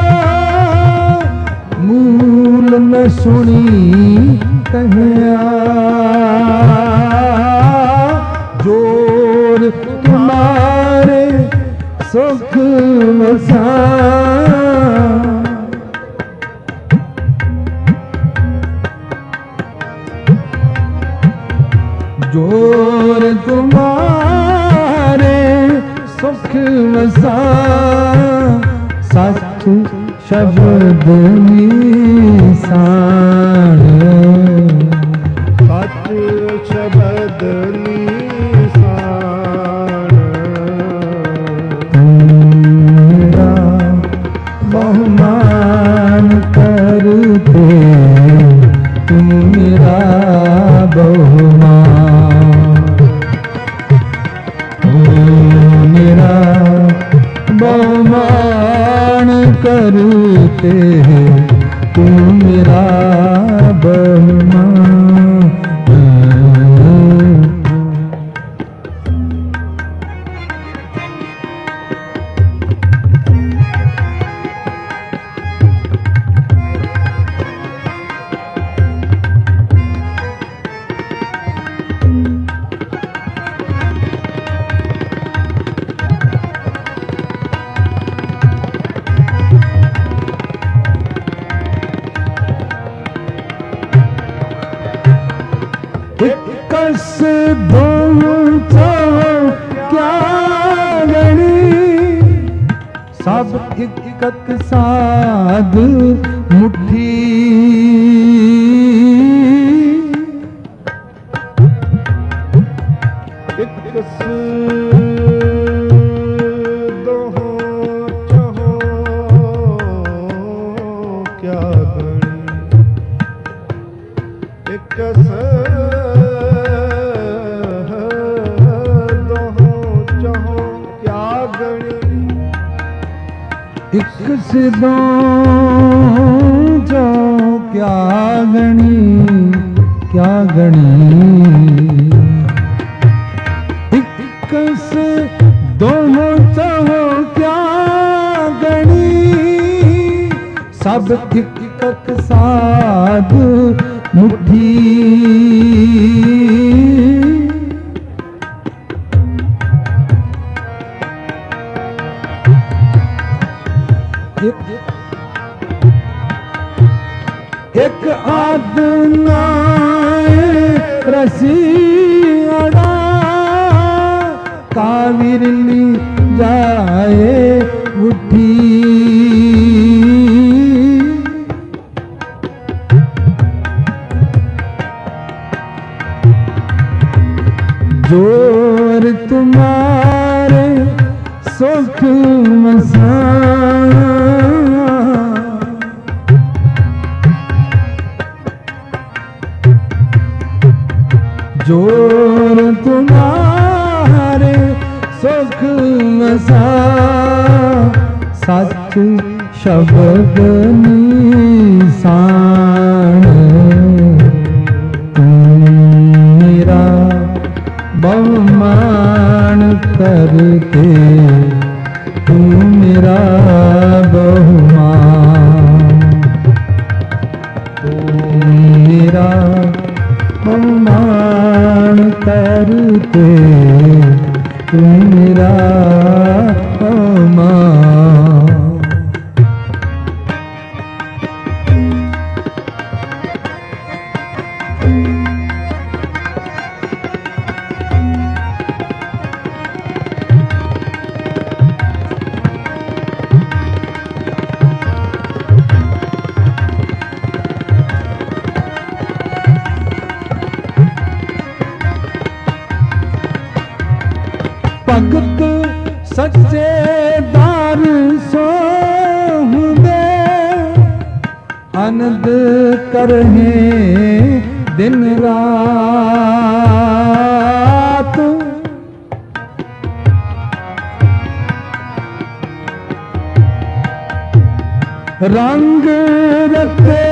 मूल न सुनी कहया जोर तुम्हारे सुख वसा जोर तुम्हारे सुख वसा सच शब्द निशान सच शब्द निशान मेरा बहुमान करते तुम मेरा बहुमान मेरा बहुमान करते तुम मेरा बहुमान कस दो क्या गणी सब इकत साध मुट्ठी इकस दो चहो क्या गणी इकस एक से दो जो क्या गणी एक से दो चाहो क्या गणी सब इकत साध मुट्ठी एक आदना रसियाड़ा काविरली जाए उठी जोर तुम्हारे सुख मसा जोर तुम्हारे सुख वसा सच शब्द निशान मेरा बहुमान करते तू मेरा बहुमान तू मेरा बहुमान करते तू मेरा बहुमान भगत सच्चे दार सोहंदे आनंद करहे दिन रात। रंग रखे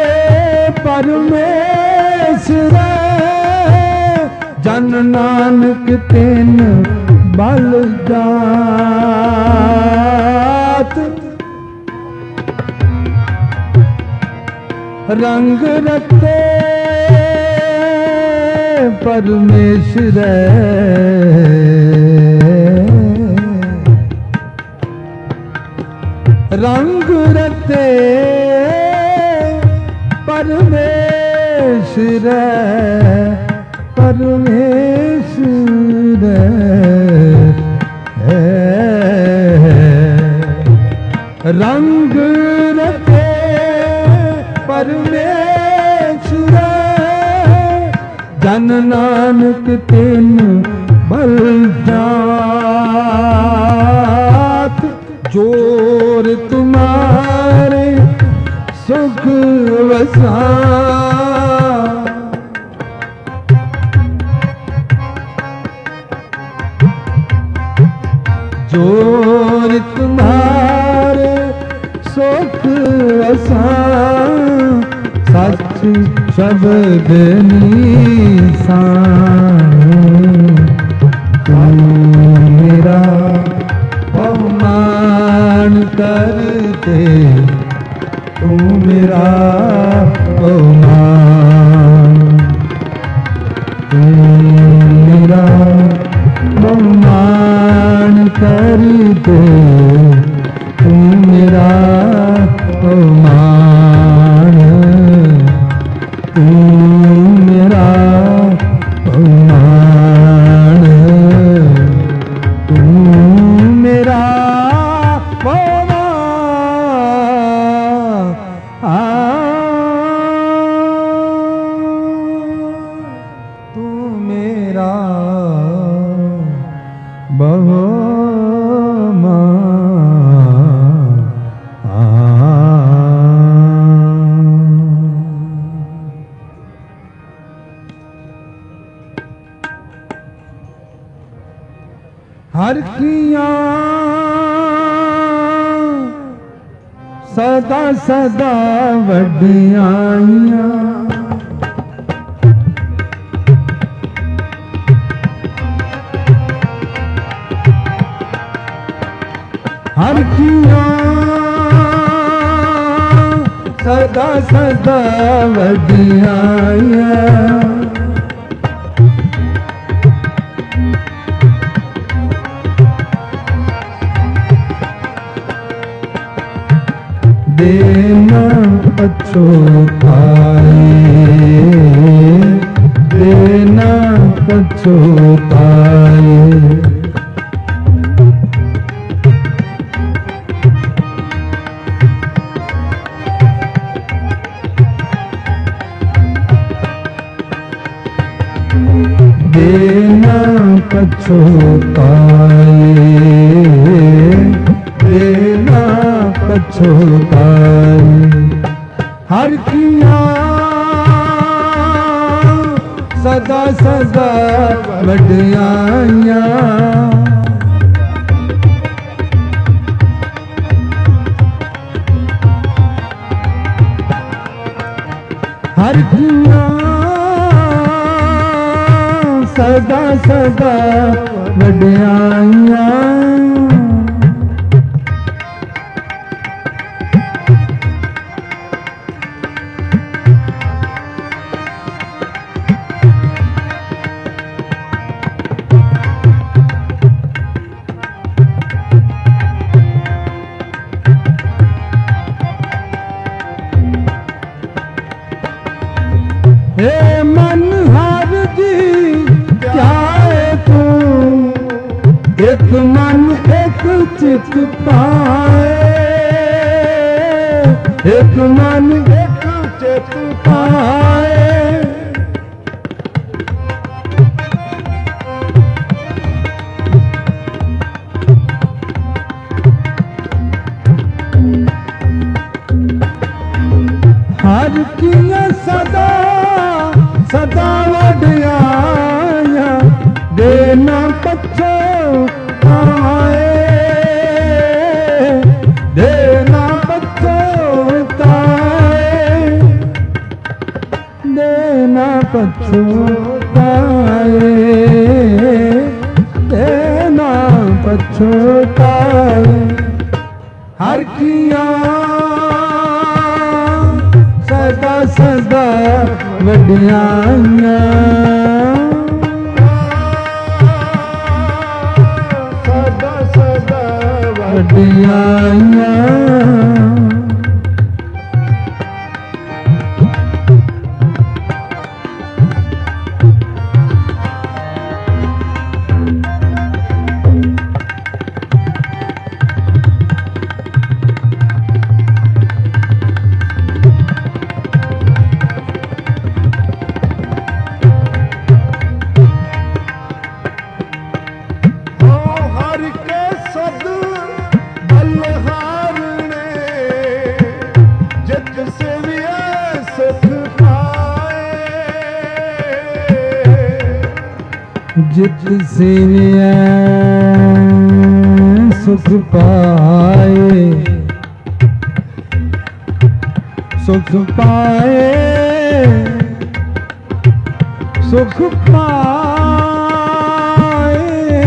परमेश्वर जन नानक तिन बल जात। रंग रखे परमेश्वर रंग रते परमेश्वर परमेश्वर रंग रते परमेश्वर जन नानक तिन बल जात। जोर तुम्हारे सुख वसा जोर तुम्हारे सुख वसा सच शब्द निशान। तू मेरा अपमान करते तू मेरा अपमान तू मेरा अपमान करते तू मेरा अपमान तू मेरा अपमान तू मेरा तू मेरा हर किया सदा सदा वड्डियाइयां। हर किया सदा सदा वड्डियाइयां। देना पछोताए देना पछोताए। देना पछोताए देना पछोताए। हर किया सदा सदा वड्डियाइयां। हर किया सदा सदा वड्डियाइयां। हे मन हर जी क्या है तू एक मन एक चित पाए। एक मन एक चित पाए। ਹਰ ਕੀਆਂ ਸਦਾ ਸਦਾ ਵਡਿਆਈਆਂ ਦੇ ਨਾ ਪਛਤਾਏ ਦੇ ਨਾ ਪਛਤਾਏ ਦੇ ਨਾ ਪਛਤਾਏ ਦੇ ਨਾ ਪਛਤਾਏ ਹਰ ਕੀਆਂ ਸਦਾ ਸਦਾ ਵਡਿਆਈਆਂ ਸਦਾ ਸਦਾ ਵਡਿਆਈਆਂ ਜਿਤ ਸੇਵਿਆ ਸੁਖ ਪਾਏ ਸੁਖ ਪਾਏ ਸੁਖ ਪਾਏ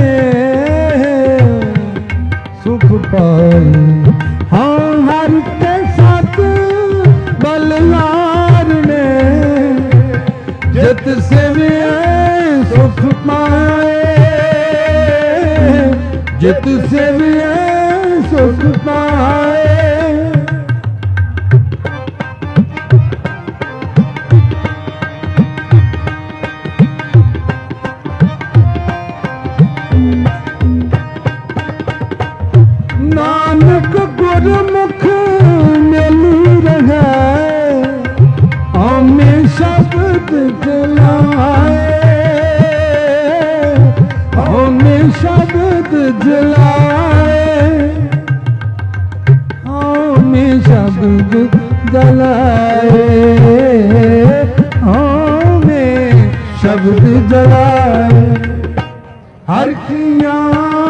ਸੁਖ ਪਾਏ ਹਾਂ ਹਰ ਕੇ ਸਤ ਬਲਹਾਰ ਨੇ ਜਿਤ ਸੇਵਿਆ ਸੁਖ ਪਾਏ ਜਿਤ ਸੇਵਿਆ ਸੁਖ ਪਾਏ ਨਾਨਕ ਗੁਰਮੁਖ ਮਿਲੂ ਰਹੈ ਆਮੇ ਸ਼ਬਦ ਜਲਾਏ ਸ਼ਬਦ ਜਲਾਏ ਹਉਮੈ ਸ਼ਬਦ ਜਲਾਏ ਹਉਮੈ ਸ਼ਬਦ ਜਲਾਏ ਹਰ ਕੀਆਂ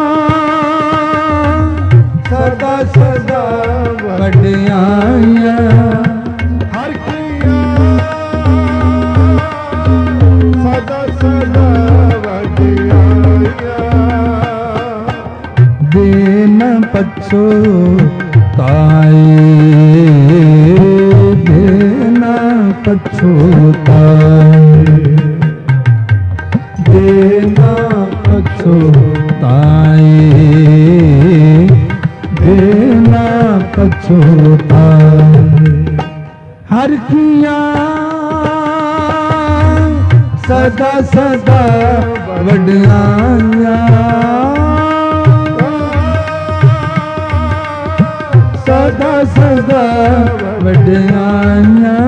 ਸਦਾ ਸਦਾ ਵਡਿਆਈਆਂ ਹਰ ਕੀਆਂ ਸਦਾ ਸਦਾ ਦੇ ਨ ਪਛਤਾਏ ਦੇ ਨ ਪਛਤਾਏ ਦੇ ਨ ਪਛਤਾਏ ਦੇ ਨ ਪਛਤਾਏ ਹਰ ਕੀਆਂ ਸਦਾ ਸਦਾ ਵਡਿਆਈਆਂ ਸਦਾ ਸਦਾ ਵਡਿਆਈਆਂ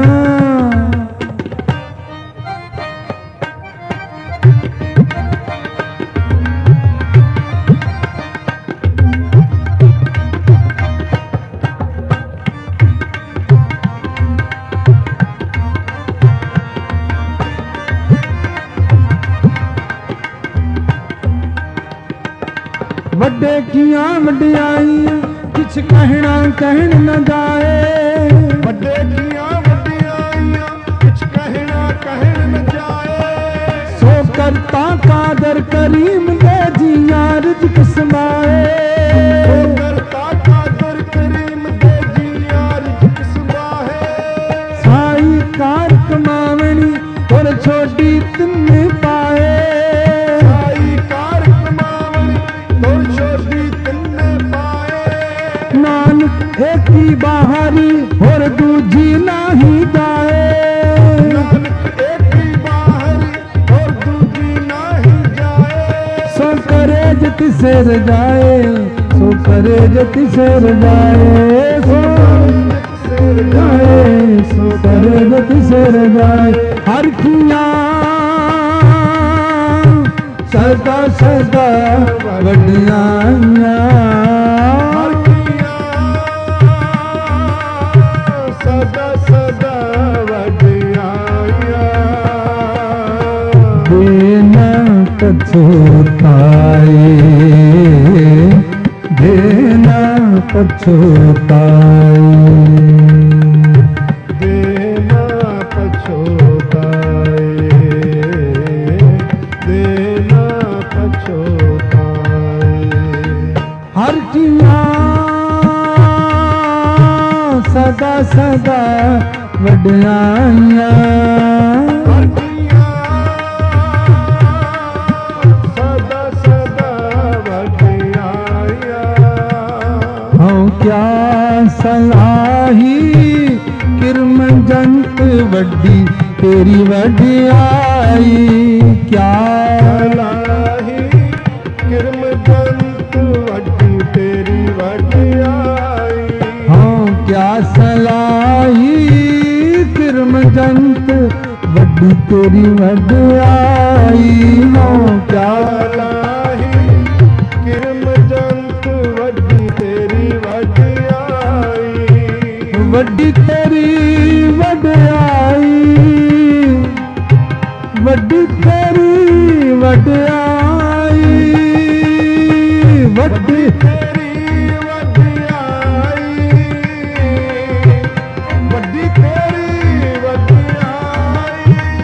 ਵੱਡੇ ਕੀਆਂ ਵਡਿਆਈਆਂ ਕਿਛ ਕਹਿਣਾ ਕਹਿਣ ਨ ਜਾਏ ਵੱਡੇ ਕੀਆਂ ਵਡਿਆਈਆਂ ਕਿਛ ਕਹਿਣਾ ਕਹਿਣ ਨ ਜਾਏ ਸੋ ਕਰਤਾ ਕਾਦਰ ਕਰੀਮ ਦੇ ਜੀਆਂ ਰਿਜ਼ਕ ਸਮਾਏ ਸੋ ਕਰਤਾ ਕਾਦਰ ਕਰੀਮ ਦੇ ਜੀਆਂ ਰਿਜ਼ਕ ਸਮਾਏ ਸਾਈ ਕਾਰ ਕਮਾਵਣੀ ਔਰ ਛੋਟੀ ਤਿੰਨੇ ਪਾਏ ਸਾਈ ਕਾਰ ਕਮਾਵਣੀ ਔਰ ਛੋਟੀ ਤਿੰਨੇ ਪਾਏ ਨਾਨਕ ਏਕੀ ਬਾਹਰੀ ਹੋਰ ਦੂਜੀ ਨਹੀਂ ਜਾਏ ਨਾਨਕ ਏਕੀ ਬਾਹਰੀ ਹੋਰ ਦੂਜੀ ਨਹੀਂ ਜਾਏ ਸੋ करे जति से रजाए सो करे जति से रजाए सो रजाए सो करे जति से रजाए हर किया सदा सदा वडियाइयां हर किया सदा सदा पछताए, देना पछताए, देना पछताए, देना पछताए। हर जिया सदा सदा वड्याइयां, हर जिया सदा सदा वड्याइयां। हाँ क्या सलाही किरम जंत वड्डी तेरी वड्याई, क्या सलाही किरम जंत वड्डी तेरी वड्याई। हाँ क्या सलाही किरम जंत वड्डी तेरी वड्याई, हाँ क्या सलाही किरम जंत वड्डी तेरी वड्याई। वड्डी तेरी वड्याई, वड्डी तेरी वड्याई, वड्डी तेरी वड्याई, वड्डी तेरी वड्याई।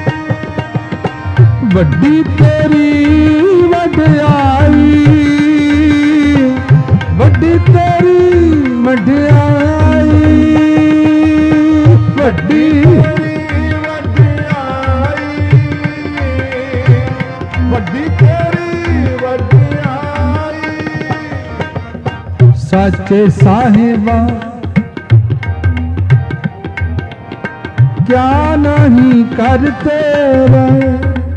वड्डी तेरी वड्याई, वड्डी तेरी वड्याई, वड्डी वड्डी तेरी वड्याई। सच्चे साहिबा क्या नहीं करते रहे,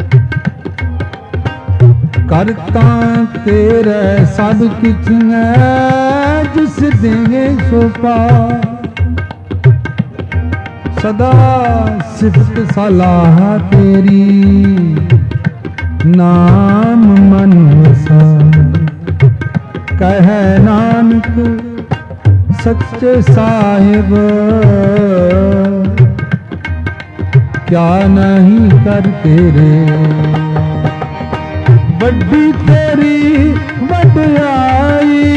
करता तेरे सब किछ है, जिस देंगे सो पा। सदा सिफत सलाह तेरी, नाम मन वसा, कह नानक सच्चे साहिब क्या नहीं करते रे। वड्डी तेरी वड्याई,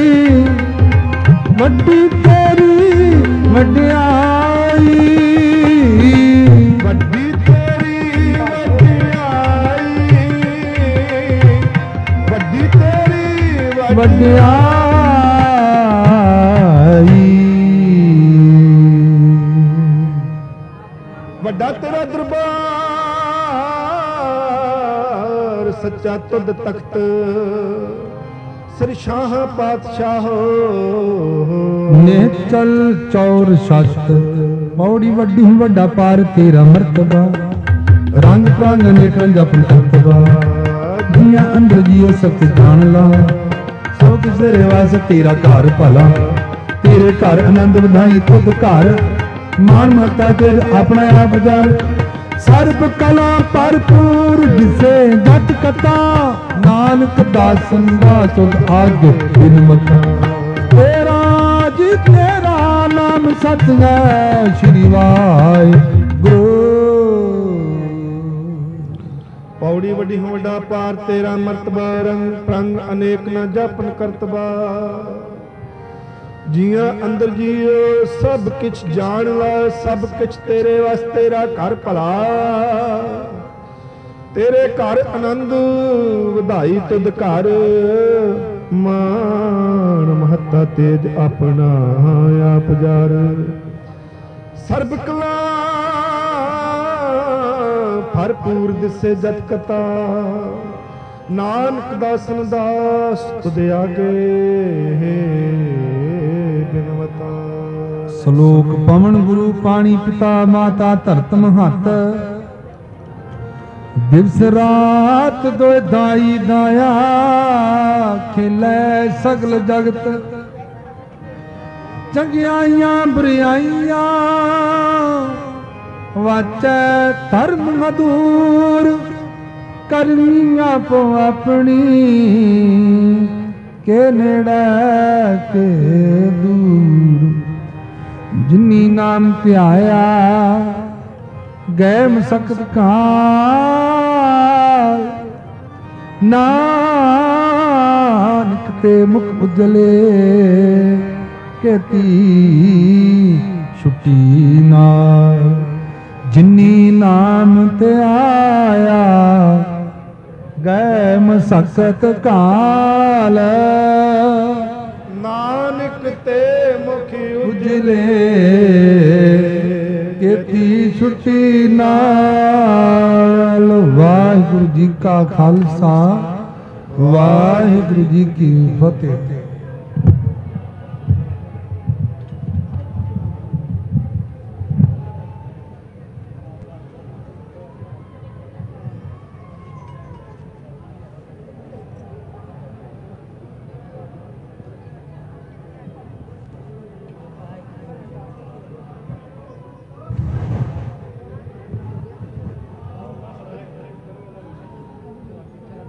वड्डी तेरी वड्याई, वड्डी तेरी वड्याई, वड्डी तेरी वड्याई। ਵੱਡਾ ਤੇਰਾ ਦਰਬਾਰ ਸੱਚਾ ਤੁਧ ਤਖਤ ਸ੍ਰੀ ਸ਼ਾਹ ਪਾਤਸ਼ਾਹ। ਨਿਹਚਲ ਚੌਰ ਸਤ ਪੌੜੀ ਵੱਡੀ ਵੱਡਾ ਪਾਰ ਤੇਰਾ ਮਰਤਬਾ, ਰੰਗ ਪ੍ਰੰਗ ਨੇਟਾਂ ਜਪਨ ਕਰਤਬਾ, ਜੀਆਂ ਅੰਦਰ ਜੀਓ ਸਤ ਜਾਣ ਲਾ, ਸੋ ਕਿਸ ਦੇ ਰਿਵਾਸ ਤੇਰਾ ਘਰ ਭਲਾ, ਤੇਰੇ ਘਰ ਆਨੰਦ ਵਧਾਈ ਤੁਧ ਘਰ, ਮਾਨ ਮਤਾ ਤੇ ਆਪਣਾ ਆਪ ਜਾਣ, ਸਰਬ ਕਲਾ ਭਰਪੂਰ ਜਿਸੇ ਜਟ ਕਤਾ, ਨਾਨਕ ਦਾਸਨ ਦਾ ਤੁਧ ਆਗ ਬਿਨ ਮਤਾ, ਤੇਰਾ ਜੀ ਤੇਰਾ ਨਾਮ ਸਤ ਹੈ ਸ਼੍ਰੀ ਵਾਹਿਗੁਰੂ। ਪੌੜੀ ਵੱਡੀ ਹੋ ਵੱਡਾ ਪਾਰ ਤੇਰਾ ਮਰਤਬਾ, ਰੰਗ ਪ੍ਰੰਗ ਅਨੇਕ ਨਾ ਜਪਨ ਕਰਤਬਾ, ਜੀਆਂ ਅੰਦਰ ਜੀਓ ਸਭ ਕਿਛ ਜਾਣ ਲਾ, ਸਭ ਕਿਛ ਤੇਰੇ ਵਾਸਤੇ ਤੇਰਾ ਘਰ ਭਲਾ, ਤੇਰੇ ਘਰ ਆਨੰਦ ਵਧਾਈ ਤੁਧ ਘਰ, ਮਾਨ ਮਹੱਤਾ ਤੇਜ ਆਪਣਾ ਆਪ ਜਾਰ, ਸਰਬ ਕਲਾ ਭਰਪੂਰ ਦਿਸੇ ਜਤ ਕਤਾ, ਨਾਨਕ ਦਾਸਨ ਦਾਸ ਤੁਧ ਆਗੇ ਬਿਨਵਤਾ। ਸ਼ਲੋਕ ਪਵਨ ਗੁਰੂ ਪਾਣੀ ਪਿਤਾ ਮਾਤਾ ਧਰਤ ਮਹੱਤ, ਦਿਵਸ ਰਾਤ ਦੋਇ ਦਾਈ ਦਾਇਆ, ਖਿਲੇ ਸਗਲ ਜਗਤ, ਚੰਗਿਆਈਆਂ ਬੁਰਿਆਈਆਂ, ਵਾਚੈ ਧਰਮ ਮਧੂਰ, ਕਰਨੀ ਆਪੋ ਆਪਣੀ, ਕੇ ਨੇੜੇ ਕੇ ਦੂਰ, ਜਿਨੀ ਨਾਮ ਧਿਆਇਆ ਗਏ ਮਸਕਤ ਕਾਲ, ਨਾਨਕ ਤੇ ਮੁਖ ਉਜਲੇ ਕੇਤੀ ਛੁੱਟੀ ਨਾਲ ਜਿਨੀ ਨਾਮ ਤੇ ਆਇਆ ਗਏ ਮਸਕਤ ਕਾਲ ਨਾਨਕ ਤੇ ਮੁਖ ਉਜਲੇ ਕੇਤੀ ਛੁੱਟੀ ਨਾਲ। ਵਾਹਿਗੁਰੂ ਜੀ ਕਾ ਖਾਲਸਾ ਵਾਹਿਗੁਰੂ ਜੀ ਕੀ ਫਤਿਹ।